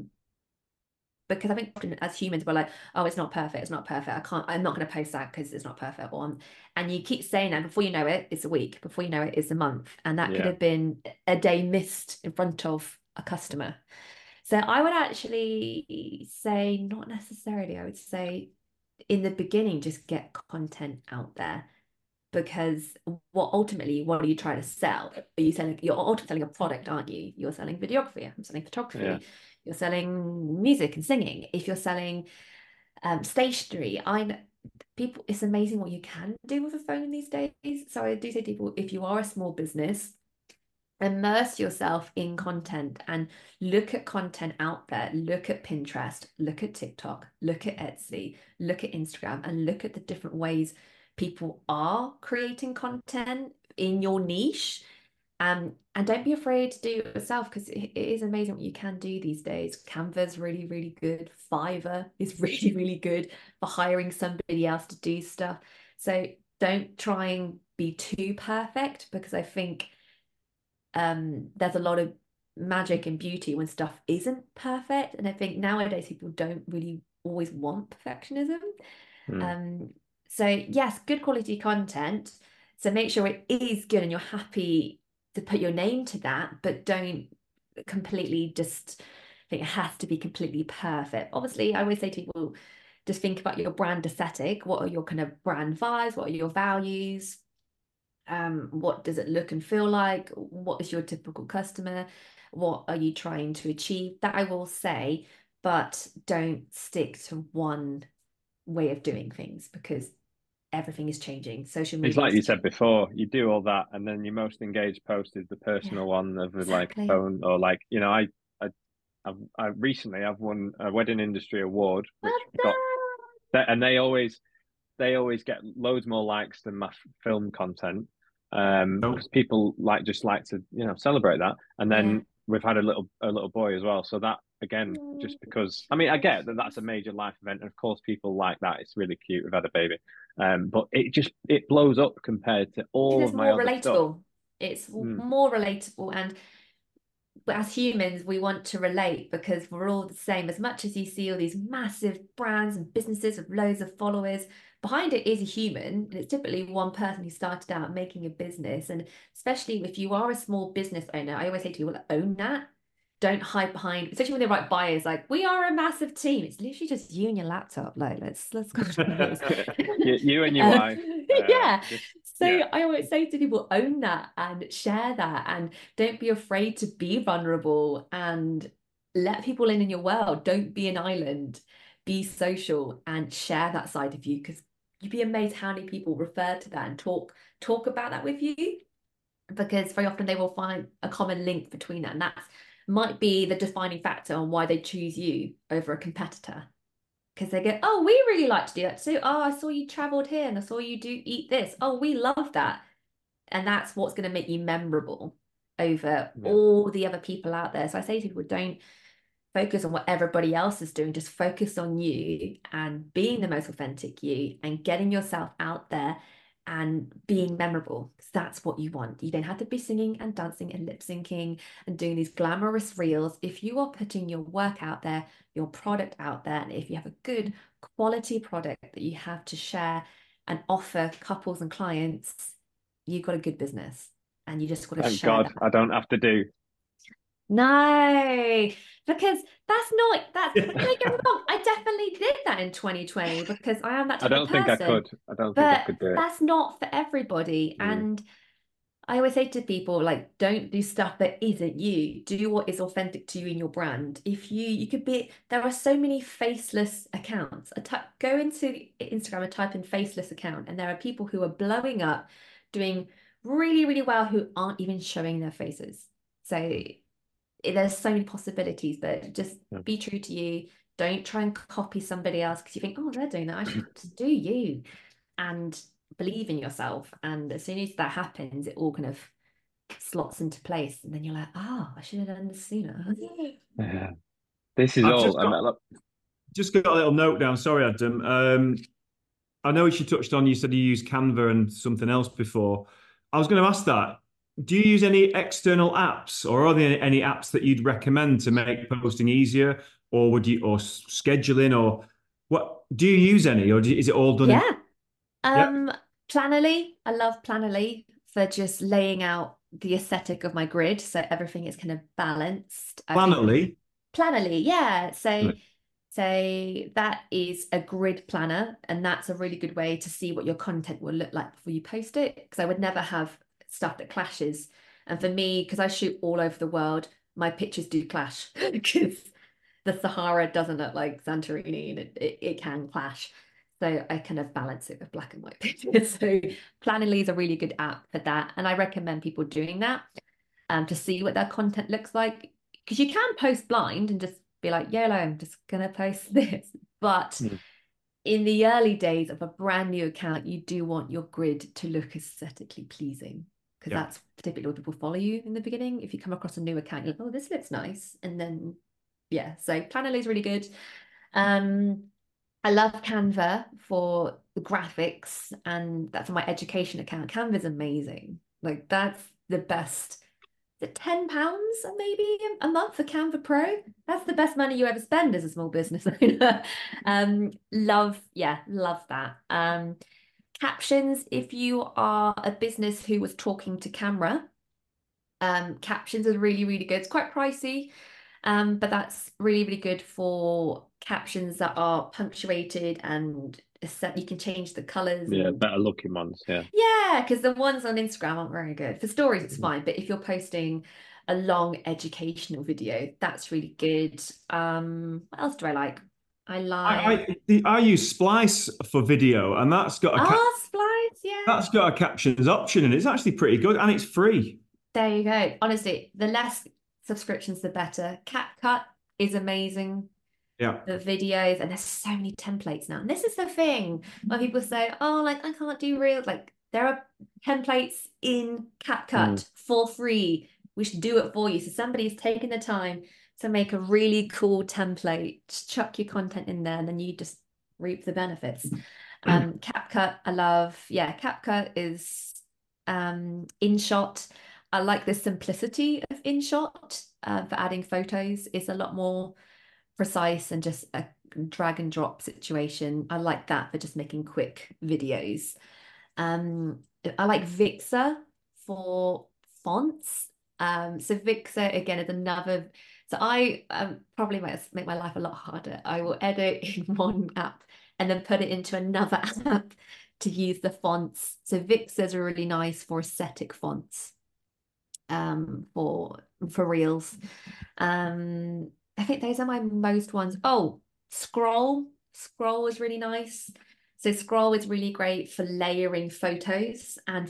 because I think often as humans we're like, oh, it's not perfect, it's not perfect. I'm not going to post that because it's not perfect. And you keep saying that before you know it, it's a week. Before you know it, it's a month. And that could have been a day missed in front of a customer. So I would actually say not necessarily. I would say in the beginning, just get content out there because what are you trying to sell? You're ultimately selling a product, aren't you? You're selling videography, I'm selling photography, you're selling music and singing. If you're selling stationery, people, it's amazing what you can do with a phone these days. So I do say to people, if you are a small business, immerse yourself in content and look at content out there. Look at Pinterest, look at TikTok, look at Etsy, look at Instagram, and look at the different ways people are creating content in your niche. And don't be afraid to do it yourself because it is amazing what you can do these days. Canva's really, really good. Fiverr is really, really good for hiring somebody else to do stuff. So don't try and be too perfect because I think there's a lot of magic and beauty when stuff isn't perfect. And I think nowadays people don't really always want perfectionism. So yes, good quality content. So make sure it is good and you're happy to put your name to that, but don't completely just think it has to be completely perfect. Obviously, I always say to people, just think about your brand aesthetic. What are your kind of brand vibes? What are your values? What does it look and feel like? What is your typical customer? What are you trying to achieve? That I will say, but don't stick to one way of doing things because everything is changing. Social media. It's like you said before, you do all that, and then your most engaged post is the personal one of like phone or like I recently I've won a wedding industry award, which got that, and they always get loads more likes than my film content, because people like to celebrate that, and then we've had a little boy as well, so that again, just because, I mean, I get that that's a major life event, and of course people like that. It's really cute. We've had a baby. But it blows up compared to all It's of my more other stuff. relatable. It's Mm. more relatable, and but as humans, we want to relate because we're all the same. As much as you see all these massive brands and businesses with loads of followers, behind it is a human, and it's typically one person who started out making a business. And especially if you are a small business owner, I always say to people, own that. Don't hide behind, especially when they write bios like, we are a massive team. It's literally just you and your laptop. Like, let's go through this. You and your wife. Yeah. So yeah. I always say to people, own that and share that, and don't be afraid to be vulnerable and let people in your world. Don't be an island. Be social and share that side of you, because you'd be amazed how many people refer to that and talk about that with you, because very often they will find a common link between that, and that might be the defining factor on why they choose you over a competitor. Because they go, oh, we really like to do that too. Oh, I saw you traveled here and I saw you do eat this. Oh, we love that. And that's what's going to make you memorable over all the other people out there. So I say to people, don't focus on what everybody else is doing. Just focus on you and being the most authentic you and getting yourself out there and being memorable, because that's what you want. You don't have to be singing and dancing and lip syncing and doing these glamorous reels. If you are putting your work out there, your product out there, and if you have a good quality product that you have to share and offer couples and clients, you've got a good business, and you just got to Thank share God that. I don't have to do. No, because don't get me wrong. I definitely did that in 2020 because I am that I type of don't think I person. could. I don't think I But could do it. that's not for everybody. And I always say to people, like, don't do stuff that isn't you. Do what is authentic to you in your brand. If you could be, there are so many faceless accounts. Go into Instagram and type in faceless account, and there are people who are blowing up, doing really, really well, who aren't even showing their faces. So there's so many possibilities, but just be true to you. Don't try and copy somebody else because you think, oh, they're doing that. I should just do you. And believe in yourself. And as soon as that happens, it all kind of slots into place. And then you're like, oh, I should have done this sooner. Yeah. This is I've all. just got a little note down. Sorry, Adam. I know you touched on, you said you used Canva and something else before. I was going to ask that. Do you use any external apps, or are there any apps that you'd recommend to make posting easier, or scheduling, or what? Do you use any, or is it all done? Yeah. Planoly. I love Planoly for just laying out the aesthetic of my grid, so everything is kind of balanced. Planoly? Planoly, yeah. So that is a grid planner, and that's a really good way to see what your content will look like before you post it. Because I would never have stuff that clashes. And for me, because I shoot all over the world, my pictures do clash because the Sahara doesn't look like Santorini, and it can clash. So I kind of balance it with black and white pictures. So Planoly is a really good app for that. And I recommend people doing that to see what their content looks like. Because you can post blind and just be like, YOLO, I'm just going to post this. But in the early days of a brand new account, you do want your grid to look aesthetically pleasing, because that's typically what people follow you in the beginning. If you come across a new account, you're like, oh, this looks nice. And then, so Planoly is really good. I love Canva for the graphics, and that's on my education account. Canva is amazing. Like, that's the best. Is it £10 maybe a month for Canva Pro? That's the best money you ever spend as a small business owner. Love that. Captions, if you are a business who was talking to camera, captions are really, really good. It's quite pricey, but that's really, really good for captions that are punctuated, and you can change the colors. Yeah, better looking ones. Yeah, because the ones on Instagram aren't very good. For stories, it's fine, but if you're posting a long educational video, that's really good. What else do I like? I use Splice for video, and that's got Splice, yeah. That's got a captions option, and it's actually pretty good, and it's free. There you go. Honestly, the less subscriptions, the better. CapCut is amazing. Yeah. The videos, and there's so many templates now. And this is the thing when people say, oh, like, I can't do reels. Like, there are templates in CapCut for free which do it for you. So somebody's taken the time So make a really cool template, just chuck your content in there, and then you just reap the benefits. CapCut, I love. Yeah, CapCut is InShot. I like the simplicity of InShot for adding photos. It's a lot more precise and just a drag and drop situation. I like that for just making quick videos. I like Vixer for fonts. So Vixer again is another. So I probably might make my life a lot harder. I will edit in one app and then put it into another app to use the fonts. So Vixers are really nice for aesthetic fonts, for reels. I think those are my most ones. Oh, Scroll is really nice. So Scroll is really great for layering photos and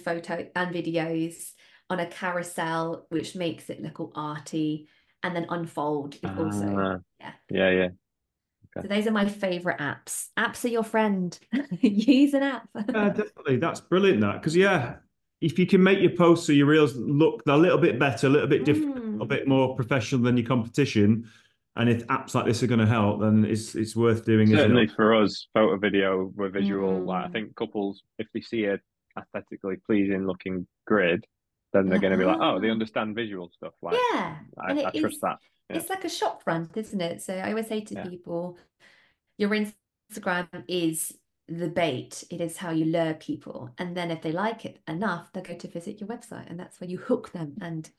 videos on a carousel, which makes it look all arty. And then Unfold is also, yeah. Okay. So those are my favorite apps. Apps are your friend. Use an app. Yeah, definitely. That's brilliant, that. Because, yeah, if you can make your posts or your reels look a little bit better, a little bit different, a little bit more professional than your competition, and if apps like this are going to help, then it's worth doing. Certainly isn't it? for us, photo, video, we're visual. Like, I think couples, if they see a aesthetically pleasing looking grid, then they're going to be like, oh, they understand visual stuff. Like, Yeah, and I trust that. Yeah. It's like a shop front, isn't it? So I always say to Yeah. people, your Instagram is the bait. It is how you lure people. And then if they like it enough, they'll go to visit your website, and that's where you hook them and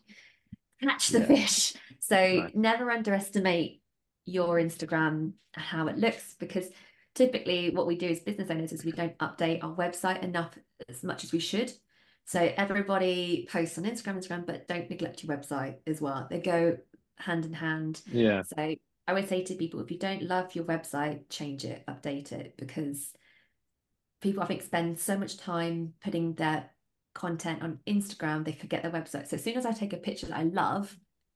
catch the fish. So Right. never underestimate your Instagram and how it looks, because typically what we do as business owners is we don't update our website enough as much as we should. So everybody posts on Instagram, but don't neglect your website as well. They go hand in hand. Yeah. So I would say to people, if you don't love your website, change it, update it, because people, I think, spend so much time putting their content on Instagram, they forget their website. So as soon as I take a picture that I love,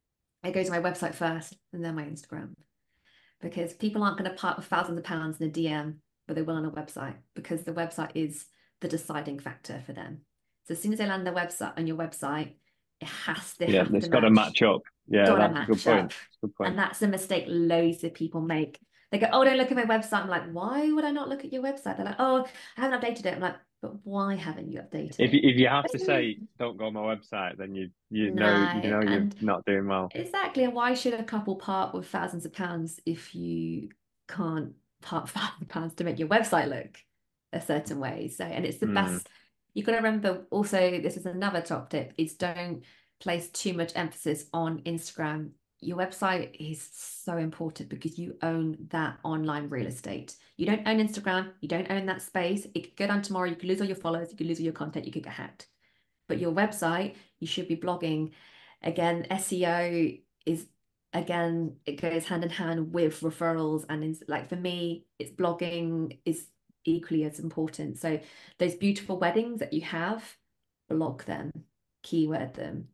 I go to my website first and then my Instagram, because people aren't going to part with thousands of pounds in a DM, but they will on a website, because the website is the deciding factor for them. So as soon as they land their website on your website, it has to It's got to match up. Yeah, that's a good point. Good point. And that's a mistake loads of people make. They go, oh, don't look at my website. I'm like, why would I not look at your website? They're like, oh, I haven't updated it. I'm like, but why haven't you updated it? If you have to say don't go on my website, then you know you're not doing well. Exactly. And why should a couple part with thousands of pounds if you can't part thousands of pounds to make your website look a certain way? So, and it's the best. You've got to remember also, this is another top tip, is don't place too much emphasis on Instagram. Your website is so important because you own that online real estate. You don't own Instagram. You don't own that space. It could go down tomorrow. You could lose all your followers. You could lose all your content. You could get hacked. But your website, you should be blogging. Again, SEO is, again, it goes hand in hand with referrals. And like for me, it's blogging is equally as important. So those beautiful weddings that you have, blog them, keyword them.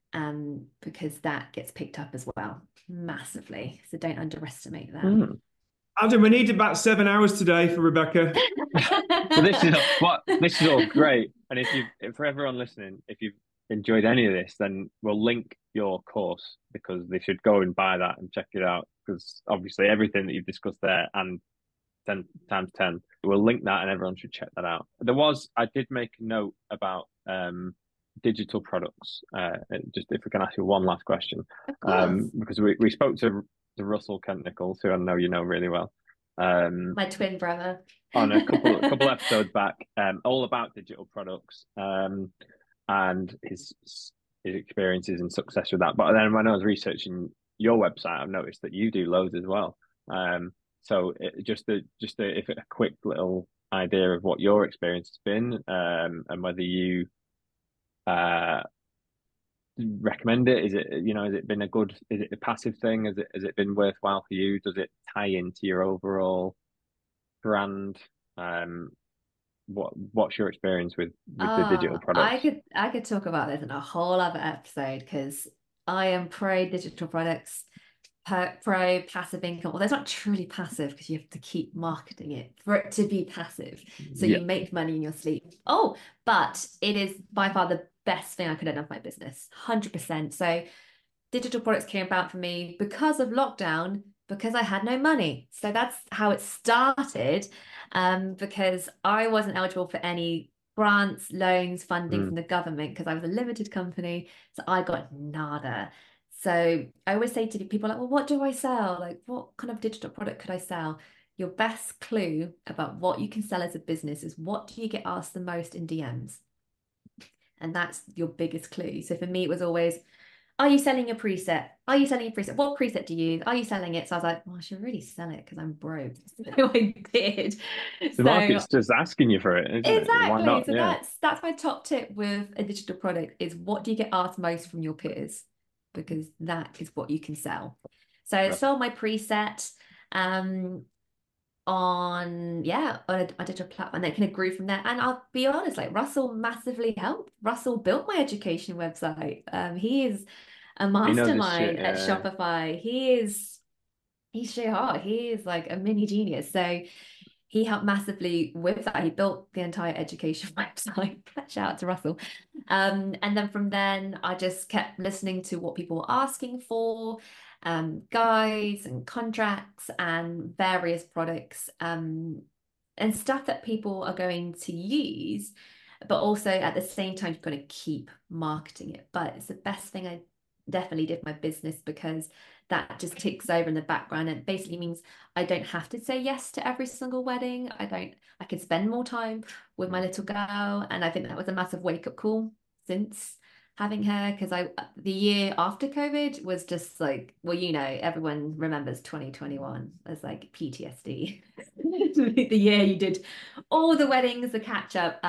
Because that gets picked up as well massively. So don't underestimate that. Adam, we need about 7 hours today for Rebecca. Well, this is all great. And for everyone listening, if you've enjoyed any of this, then we'll link your course, because they should go and buy that and check it out. Because obviously everything that you've discussed there and 10 times 10, we'll link that, and everyone should check that out. I did make a note about digital products. Just if we can ask you one last question, because we spoke to Russell Kent Nichols, who I know you know really well, my twin brother, on a couple episodes back, all about digital products, and his experiences and success with that. But then when I was researching your website, I've noticed that you do loads as well. So just a quick little idea of what your experience has been, and whether you recommend it. Is it been is it a passive thing? Has it been worthwhile for you? Does it tie into your overall brand? What's your experience with the digital products? I could talk about this in a whole other episode, because I am pro digital products, pro passive income. Well, it's not truly passive, because you have to keep marketing it for it to be passive. So you make money in your sleep. But it is by far the best thing I could have done for my business, 100%. So digital products came about for me because of lockdown, because I had no money. So that's how it started, because I wasn't eligible for any grants, loans, funding from the government because I was a limited company. So I got nada. So I always say to people like, well, what do I sell? Like, what kind of digital product could I sell? Your best clue about what you can sell as a business is what do you get asked the most in DMs? And that's your biggest clue. So for me, it was always, are you selling a preset? Are you selling a preset? What preset do you use? Are you selling it? So I was like, well, I should really sell it because I'm broke. So I did. The market's just asking you for it, isn't it? Why Exactly. not? So Yeah. that's my top tip with a digital product is what do you get asked most from your peers? Because that is what you can sell. So I Right. sold my preset on a digital platform, and it kind of grew from there. And I'll be honest, like Russell massively helped. Russell built my education website. He is a He knows his shit, mastermind at Shopify. He's so hard. He is like a mini genius. So he helped massively with that. He built the entire education website. Shout out to Russell. And then from then, I just kept listening to what people were asking for, guides and contracts and various products, and stuff that people are going to use. But also at the same time, you've got to keep marketing it. But it's the best thing I definitely did my business because that just ticks over in the background. And it basically means I don't have to say yes to every single wedding. I can spend more time with my little girl. And I think that was a massive wake-up call since having her, because the year after COVID was just like, well, everyone remembers 2021 as like PTSD. The year you did all the weddings, the catch up.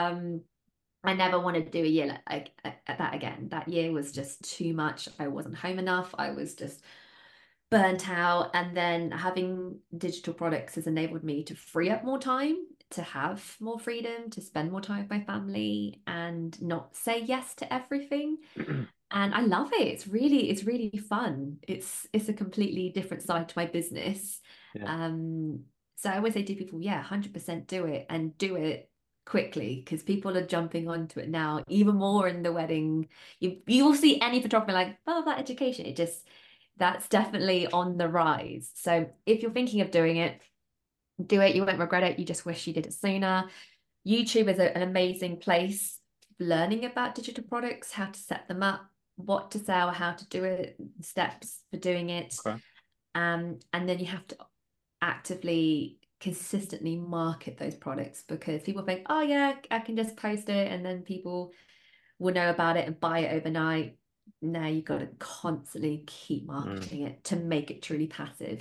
I never want to do a year like that again. That year was just too much. I wasn't home enough. I was just burnt out. And then having digital products has enabled me to free up more time, to have more freedom, to spend more time with my family and not say yes to everything. And I love it. It's really fun. It's a completely different side to my business. Yeah. So I always say to people, 100% do it, and do it quickly, because people are jumping onto it now even more in the wedding. You will see any photographer like, oh, that education. That's definitely on the rise. So if you're thinking of doing it, do it. You won't regret it. You just wish you did it sooner. YouTube is an amazing place learning about digital products, how to set them up, what to sell, how to do it, steps for doing it. Okay. And then you have to actively, consistently market those products, because people think, oh yeah, I can just post it and then people will know about it and buy it overnight. No, you've got to constantly keep marketing it to make it truly passive.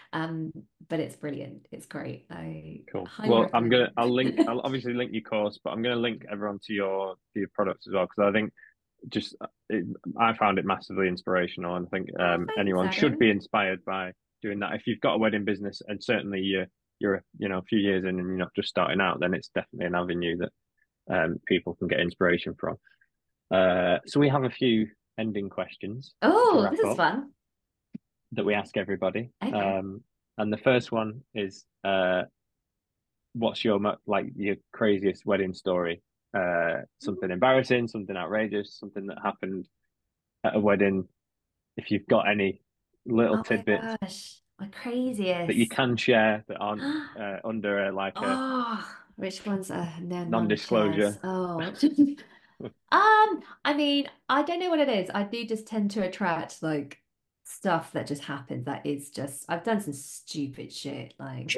But it's brilliant. It's great. Cool. highly Well, recommend it. I'll obviously link your course, but I'm gonna link everyone to your products as well, because I think I found it massively inspirational, and I think Thanks, anyone should Adam. be inspired by doing that. If you've got a wedding business and certainly you're a few years in and you're not just starting out, then it's definitely an avenue that people can get inspiration from. So we have a few ending questions to Oh, wrap this is up fun. that we ask everybody. Okay. And the first one is, what's your craziest wedding story? Something embarrassing, something outrageous, something that happened at a wedding. If you've got any little Oh my tidbits gosh, my that you craziest. can share that aren't under a Oh, which ones are no non-shares? non-disclosure. Oh, I mean, I don't know what it is. I do just tend to attract like stuff that just happens. That is just, I've done some stupid shit. Like,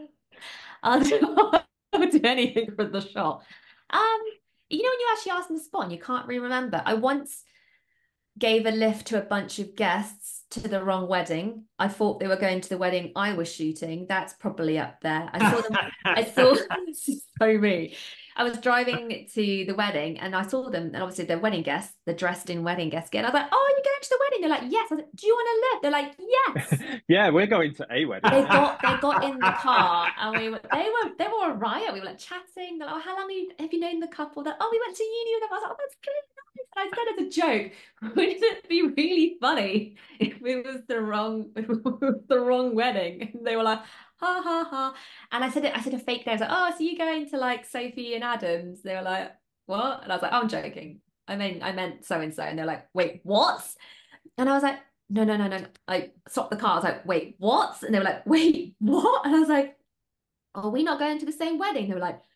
I'll do anything for the shot. Um, when you actually ask on the spot and you can't really remember. I once gave a lift to a bunch of guests to the wrong wedding. I thought they were going to the wedding I was shooting. That's probably up there. I saw this is so me. I was driving to the wedding and I saw them, and obviously they're wedding guests, the dressed in wedding guests. And I was like, oh, you're going to the wedding? They're like, yes. I was like, do you want to lift? They're like, yes. Yeah, we're going to a wedding. They got in the car and they were a riot. We were like chatting. They're like, oh, how long have you known the couple? That, oh, we went to uni with them. I was like, oh, that's good. I said as a joke, wouldn't it be really funny if it was the wrong wedding? And they were like, ha ha ha. And I said a fake name. I was like, oh, so you going to like Sophie and Adams? They were like, what? And I was like, oh, I'm joking. I meant so and so. And they're like, wait, what? And I was like, no, no, no, no. I stopped the car. I was like, wait, what? And they were like, wait, what? And I was like, are we not going to the same wedding? They were like,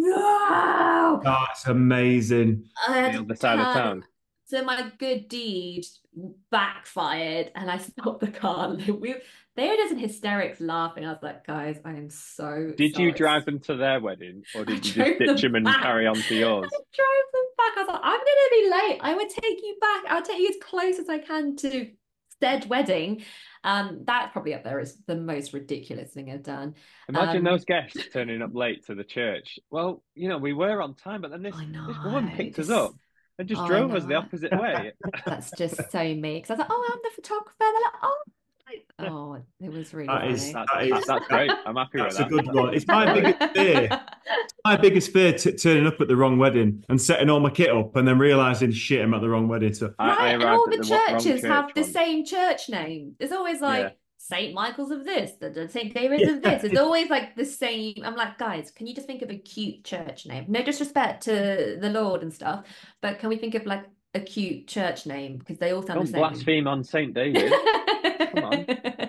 no. That's amazing. I had The to other side of turn. town. So my good deed backfired and I stopped the car. And they were just in hysterics laughing. I was like, guys, I am so Did you sorry. drive them to their wedding, or I did you just drove ditch them them and back. carry on to I yours? drove them back. I was like, I'm going to be late. I would take you back. I'll take you as close as I can to said wedding. That's probably up there as the most ridiculous thing I've done. Imagine those guests turning up late to the church. Well, we were on time, but then this I this woman know. picked us up and just I drove us the know. opposite way. That's just so me. Because I was like, oh, I'm the photographer. They're like, oh, it was really That is funny. That's great. I'm happy with that's a that. good one. It's my biggest fear. My biggest fear turning up at the wrong wedding and setting all my kit up and then realizing shit, I'm at the wrong wedding. So I Right, and arrived all at the the wrong churches church have the once. same church name. There's always Yeah. like St. Michael's of this, the St. David's of this. It's always like the same. I'm like, guys, can you just think of a cute church name? No disrespect to the Lord and stuff, but can we think of like a cute church name? Because they all sound Don't the same. blaspheme on Saint David. Come on.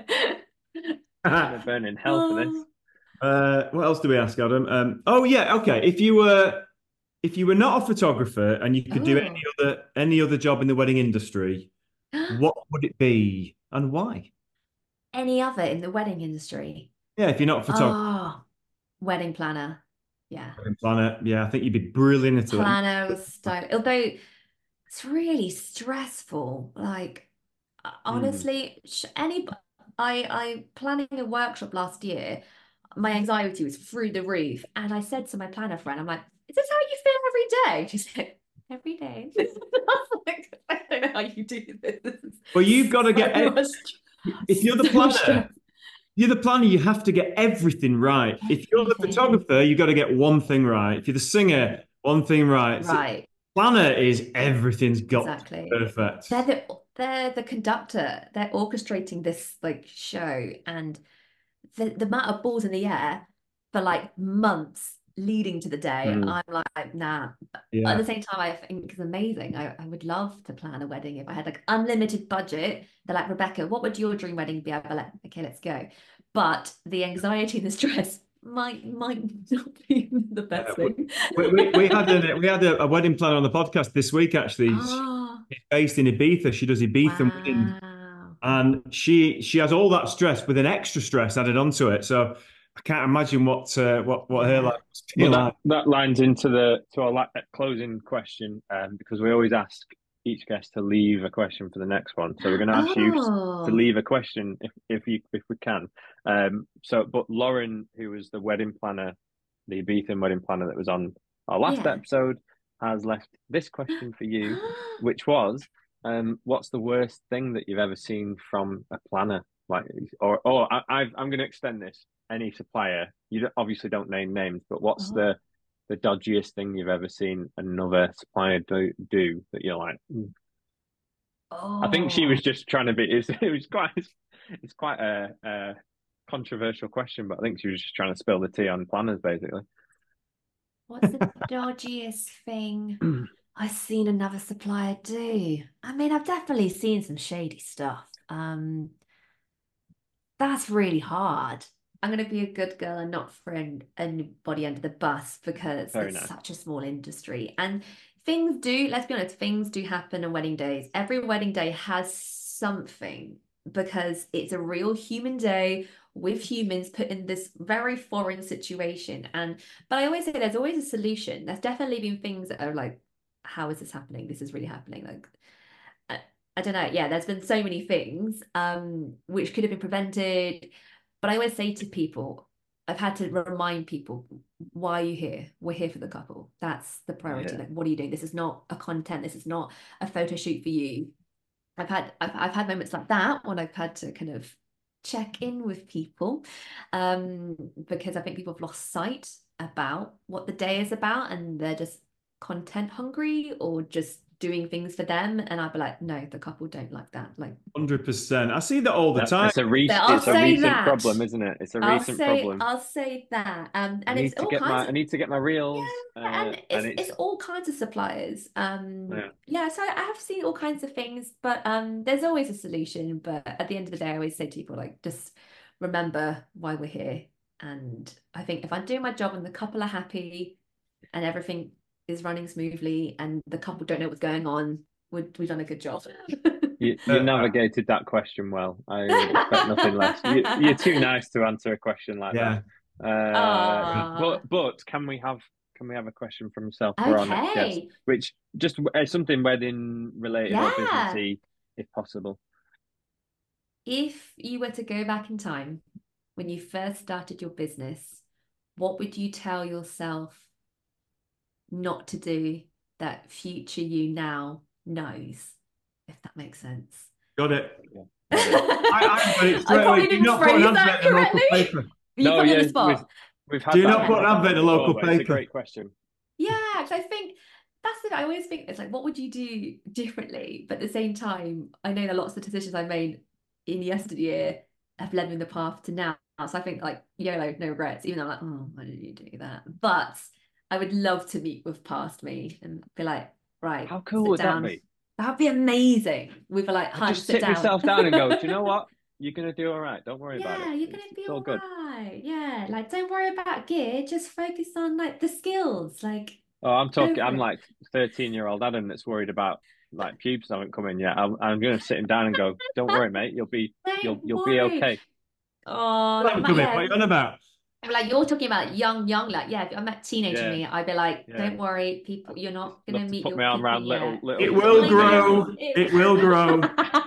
They're burning hell for this. what else do we ask, Adam? Oh yeah, okay. If you were not a photographer and you could do any other job in the wedding industry, what would it be and why? Any other in the wedding industry? Yeah, if you're not a photographer, Oh, wedding planner. Yeah. wedding planner, yeah, I think you'd be brilliant at it. Planner was style. Although it's really stressful. Like honestly, I planning a workshop last year. My anxiety was through the roof, and I said to my planner friend, "I'm like, is this how you feel every day?" She said, "Every day." I was like, I don't know how you do this. Well, you've got to get if you're the so much planner. stress. You're the planner, you have to get everything right. If you're the Everything. photographer, you've got to get one thing right. If you're the singer, one thing right. So Right. planner is everything's got Exactly. perfect. They're the conductor. They're orchestrating this like show, and the amount of balls in the air for like months leading to the day. I'm like, nah. Yeah. At the same time, I think it's amazing. I would love to plan a wedding if I had like unlimited budget. They're like, Rebecca, what would your dream wedding be? I'd be like, okay, let's go. But the anxiety and the stress might not be the best thing. We had a wedding planner on the podcast this week, actually. Oh, She's based in Ibiza. She does Ibiza weddings. wow. And she has all that stress with an extra stress added onto it. So I can't imagine what her life must be like. That lines into our closing question, because we always ask each guest to leave a question for the next one. So we're going to ask you to leave a question if we can. But Lauren, who was the wedding planner, the Ibiza wedding planner that was on our last episode, has left this question for you, which was, what's the worst thing that you've ever seen from a planner? I'm going to extend this. Any supplier, you obviously don't name names, but what's the dodgiest thing you've ever seen another supplier do that you're like? I think she was just trying to be. It's quite a controversial question, but I think she was just trying to spill the tea on planners, basically. What's the dodgiest thing I've seen another supplier do? I mean, I've definitely seen some shady stuff. That's really hard. I'm going to be a good girl and not throw anybody under the bus because it's such a small industry. And let's be honest, things do happen on wedding days. Every wedding day has something because it's a real human day with humans put in this very foreign situation. But I always say there's always a solution. There's definitely been things that are like, how is this happening? This is really happening. Like, I don't know. Yeah, there's been so many things which could have been prevented. But I always say to people, I've had to remind people, why are you here? We're here for the couple. That's the priority. Yeah. Like, what are you doing? This is not a content. This is not a photo shoot for you. I've had moments like that when I've had to kind of check in with people because I think people have lost sight about what the day is about and they're just content hungry or just doing things for them, and I'd be like, no, the couple don't like that. Like 100%. I see that all the time. It's a recent problem, isn't it? It's a recent problem. I'll say that. And I need to get my reels. Yeah, and it's all kinds of suppliers. So I have seen all kinds of things, but there's always a solution. But at the end of the day, I always say to people, like, just remember why we're here. And I think if I'm doing my job and the couple are happy and everything is running smoothly and the couple don't know what's going on, we've done a good job. You navigated that question well. I expect nothing less. You're too nice to answer a question like that. But can we have a question from yourself for our next guest, which just something wedding related or businessy, if possible? If you were to go back in time when you first started your business, what would you tell yourself not to do that future you now knows, if that makes sense? Got it. I probably didn't phrase that correctly. You put me on the spot. We've had do not put an advert in a local paper. It's a great question. Yeah, because I think that's it. I always think it's like, what would you do differently? But at the same time, I know that lots of the decisions I made in yesteryear have led me in the path to now. So I think, like, YOLO, no regrets, even though I'm like, oh, why did you do that? But I would love to meet with past me and be like, right, how cool would that be? That'd be amazing. We'd be like, just sit yourself down and go, do you know what? You're going to do all right. Don't worry about it. Yeah, you're going to be all right. Yeah, like, don't worry about gear. Just focus on, like, the skills. Like, I'm like 13-year-old Adam that's worried about, like, pubes haven't come in yet. I'm going to sit him down and go, don't worry, mate. You'll be okay. Oh, what are you on about? Like, you're talking about young, like, yeah, if I met teenager me, I'd be like, don't worry, people, you're not going to meet your put my arm around little. It will grow. It will grow.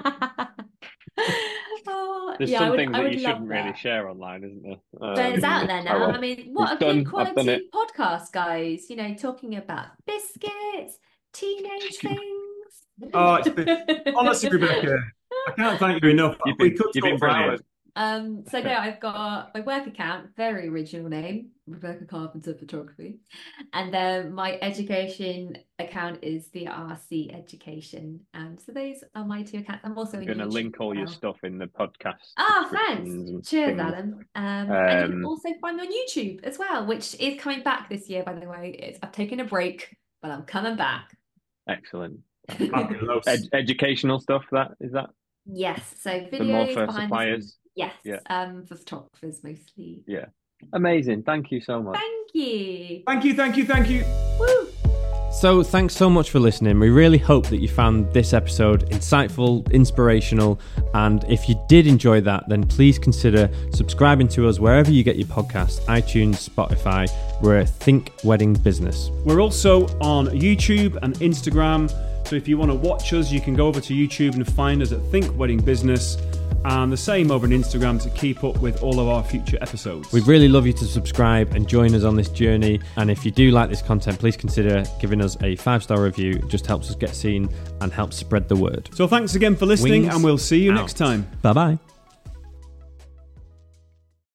There's some things that you shouldn't really share online, isn't there? But it's out there now. I mean, what a good quality podcast, guys. Talking about biscuits, teenage things. Honestly, Rebecca, I can't thank you enough. You've been brilliant. So no, I've got my work account, very original name, Rebecca Carpenter Photography, and then my education account is the RC Education. So those are my two accounts. I'm also going to link all your stuff in the podcast. Thanks. Cheers, Adam. And you can also find me on YouTube as well, which is coming back this year, by the way. I've taken a break, but I'm coming back. Excellent. Educational stuff. Is that? Yes. So videos more for behind suppliers. Yes. Yeah. For photographers mostly. Yeah. Amazing. Thank you so much. Thank you. Thank you. Woo. So thanks so much for listening. We really hope that you found this episode insightful, inspirational, and if you did enjoy that, then please consider subscribing to us wherever you get your podcasts, iTunes, Spotify. We're Think Wedding Business. We're also on YouTube and Instagram. So if you want to watch us, you can go over to YouTube and find us at Think Wedding Business. And the same over on Instagram to keep up with all of our future episodes. We'd really love you to subscribe and join us on this journey. And if you do like this content, please consider giving us a 5-star review. It just helps us get seen and helps spread the word. So thanks again for listening, and we'll see you next time. Bye-bye.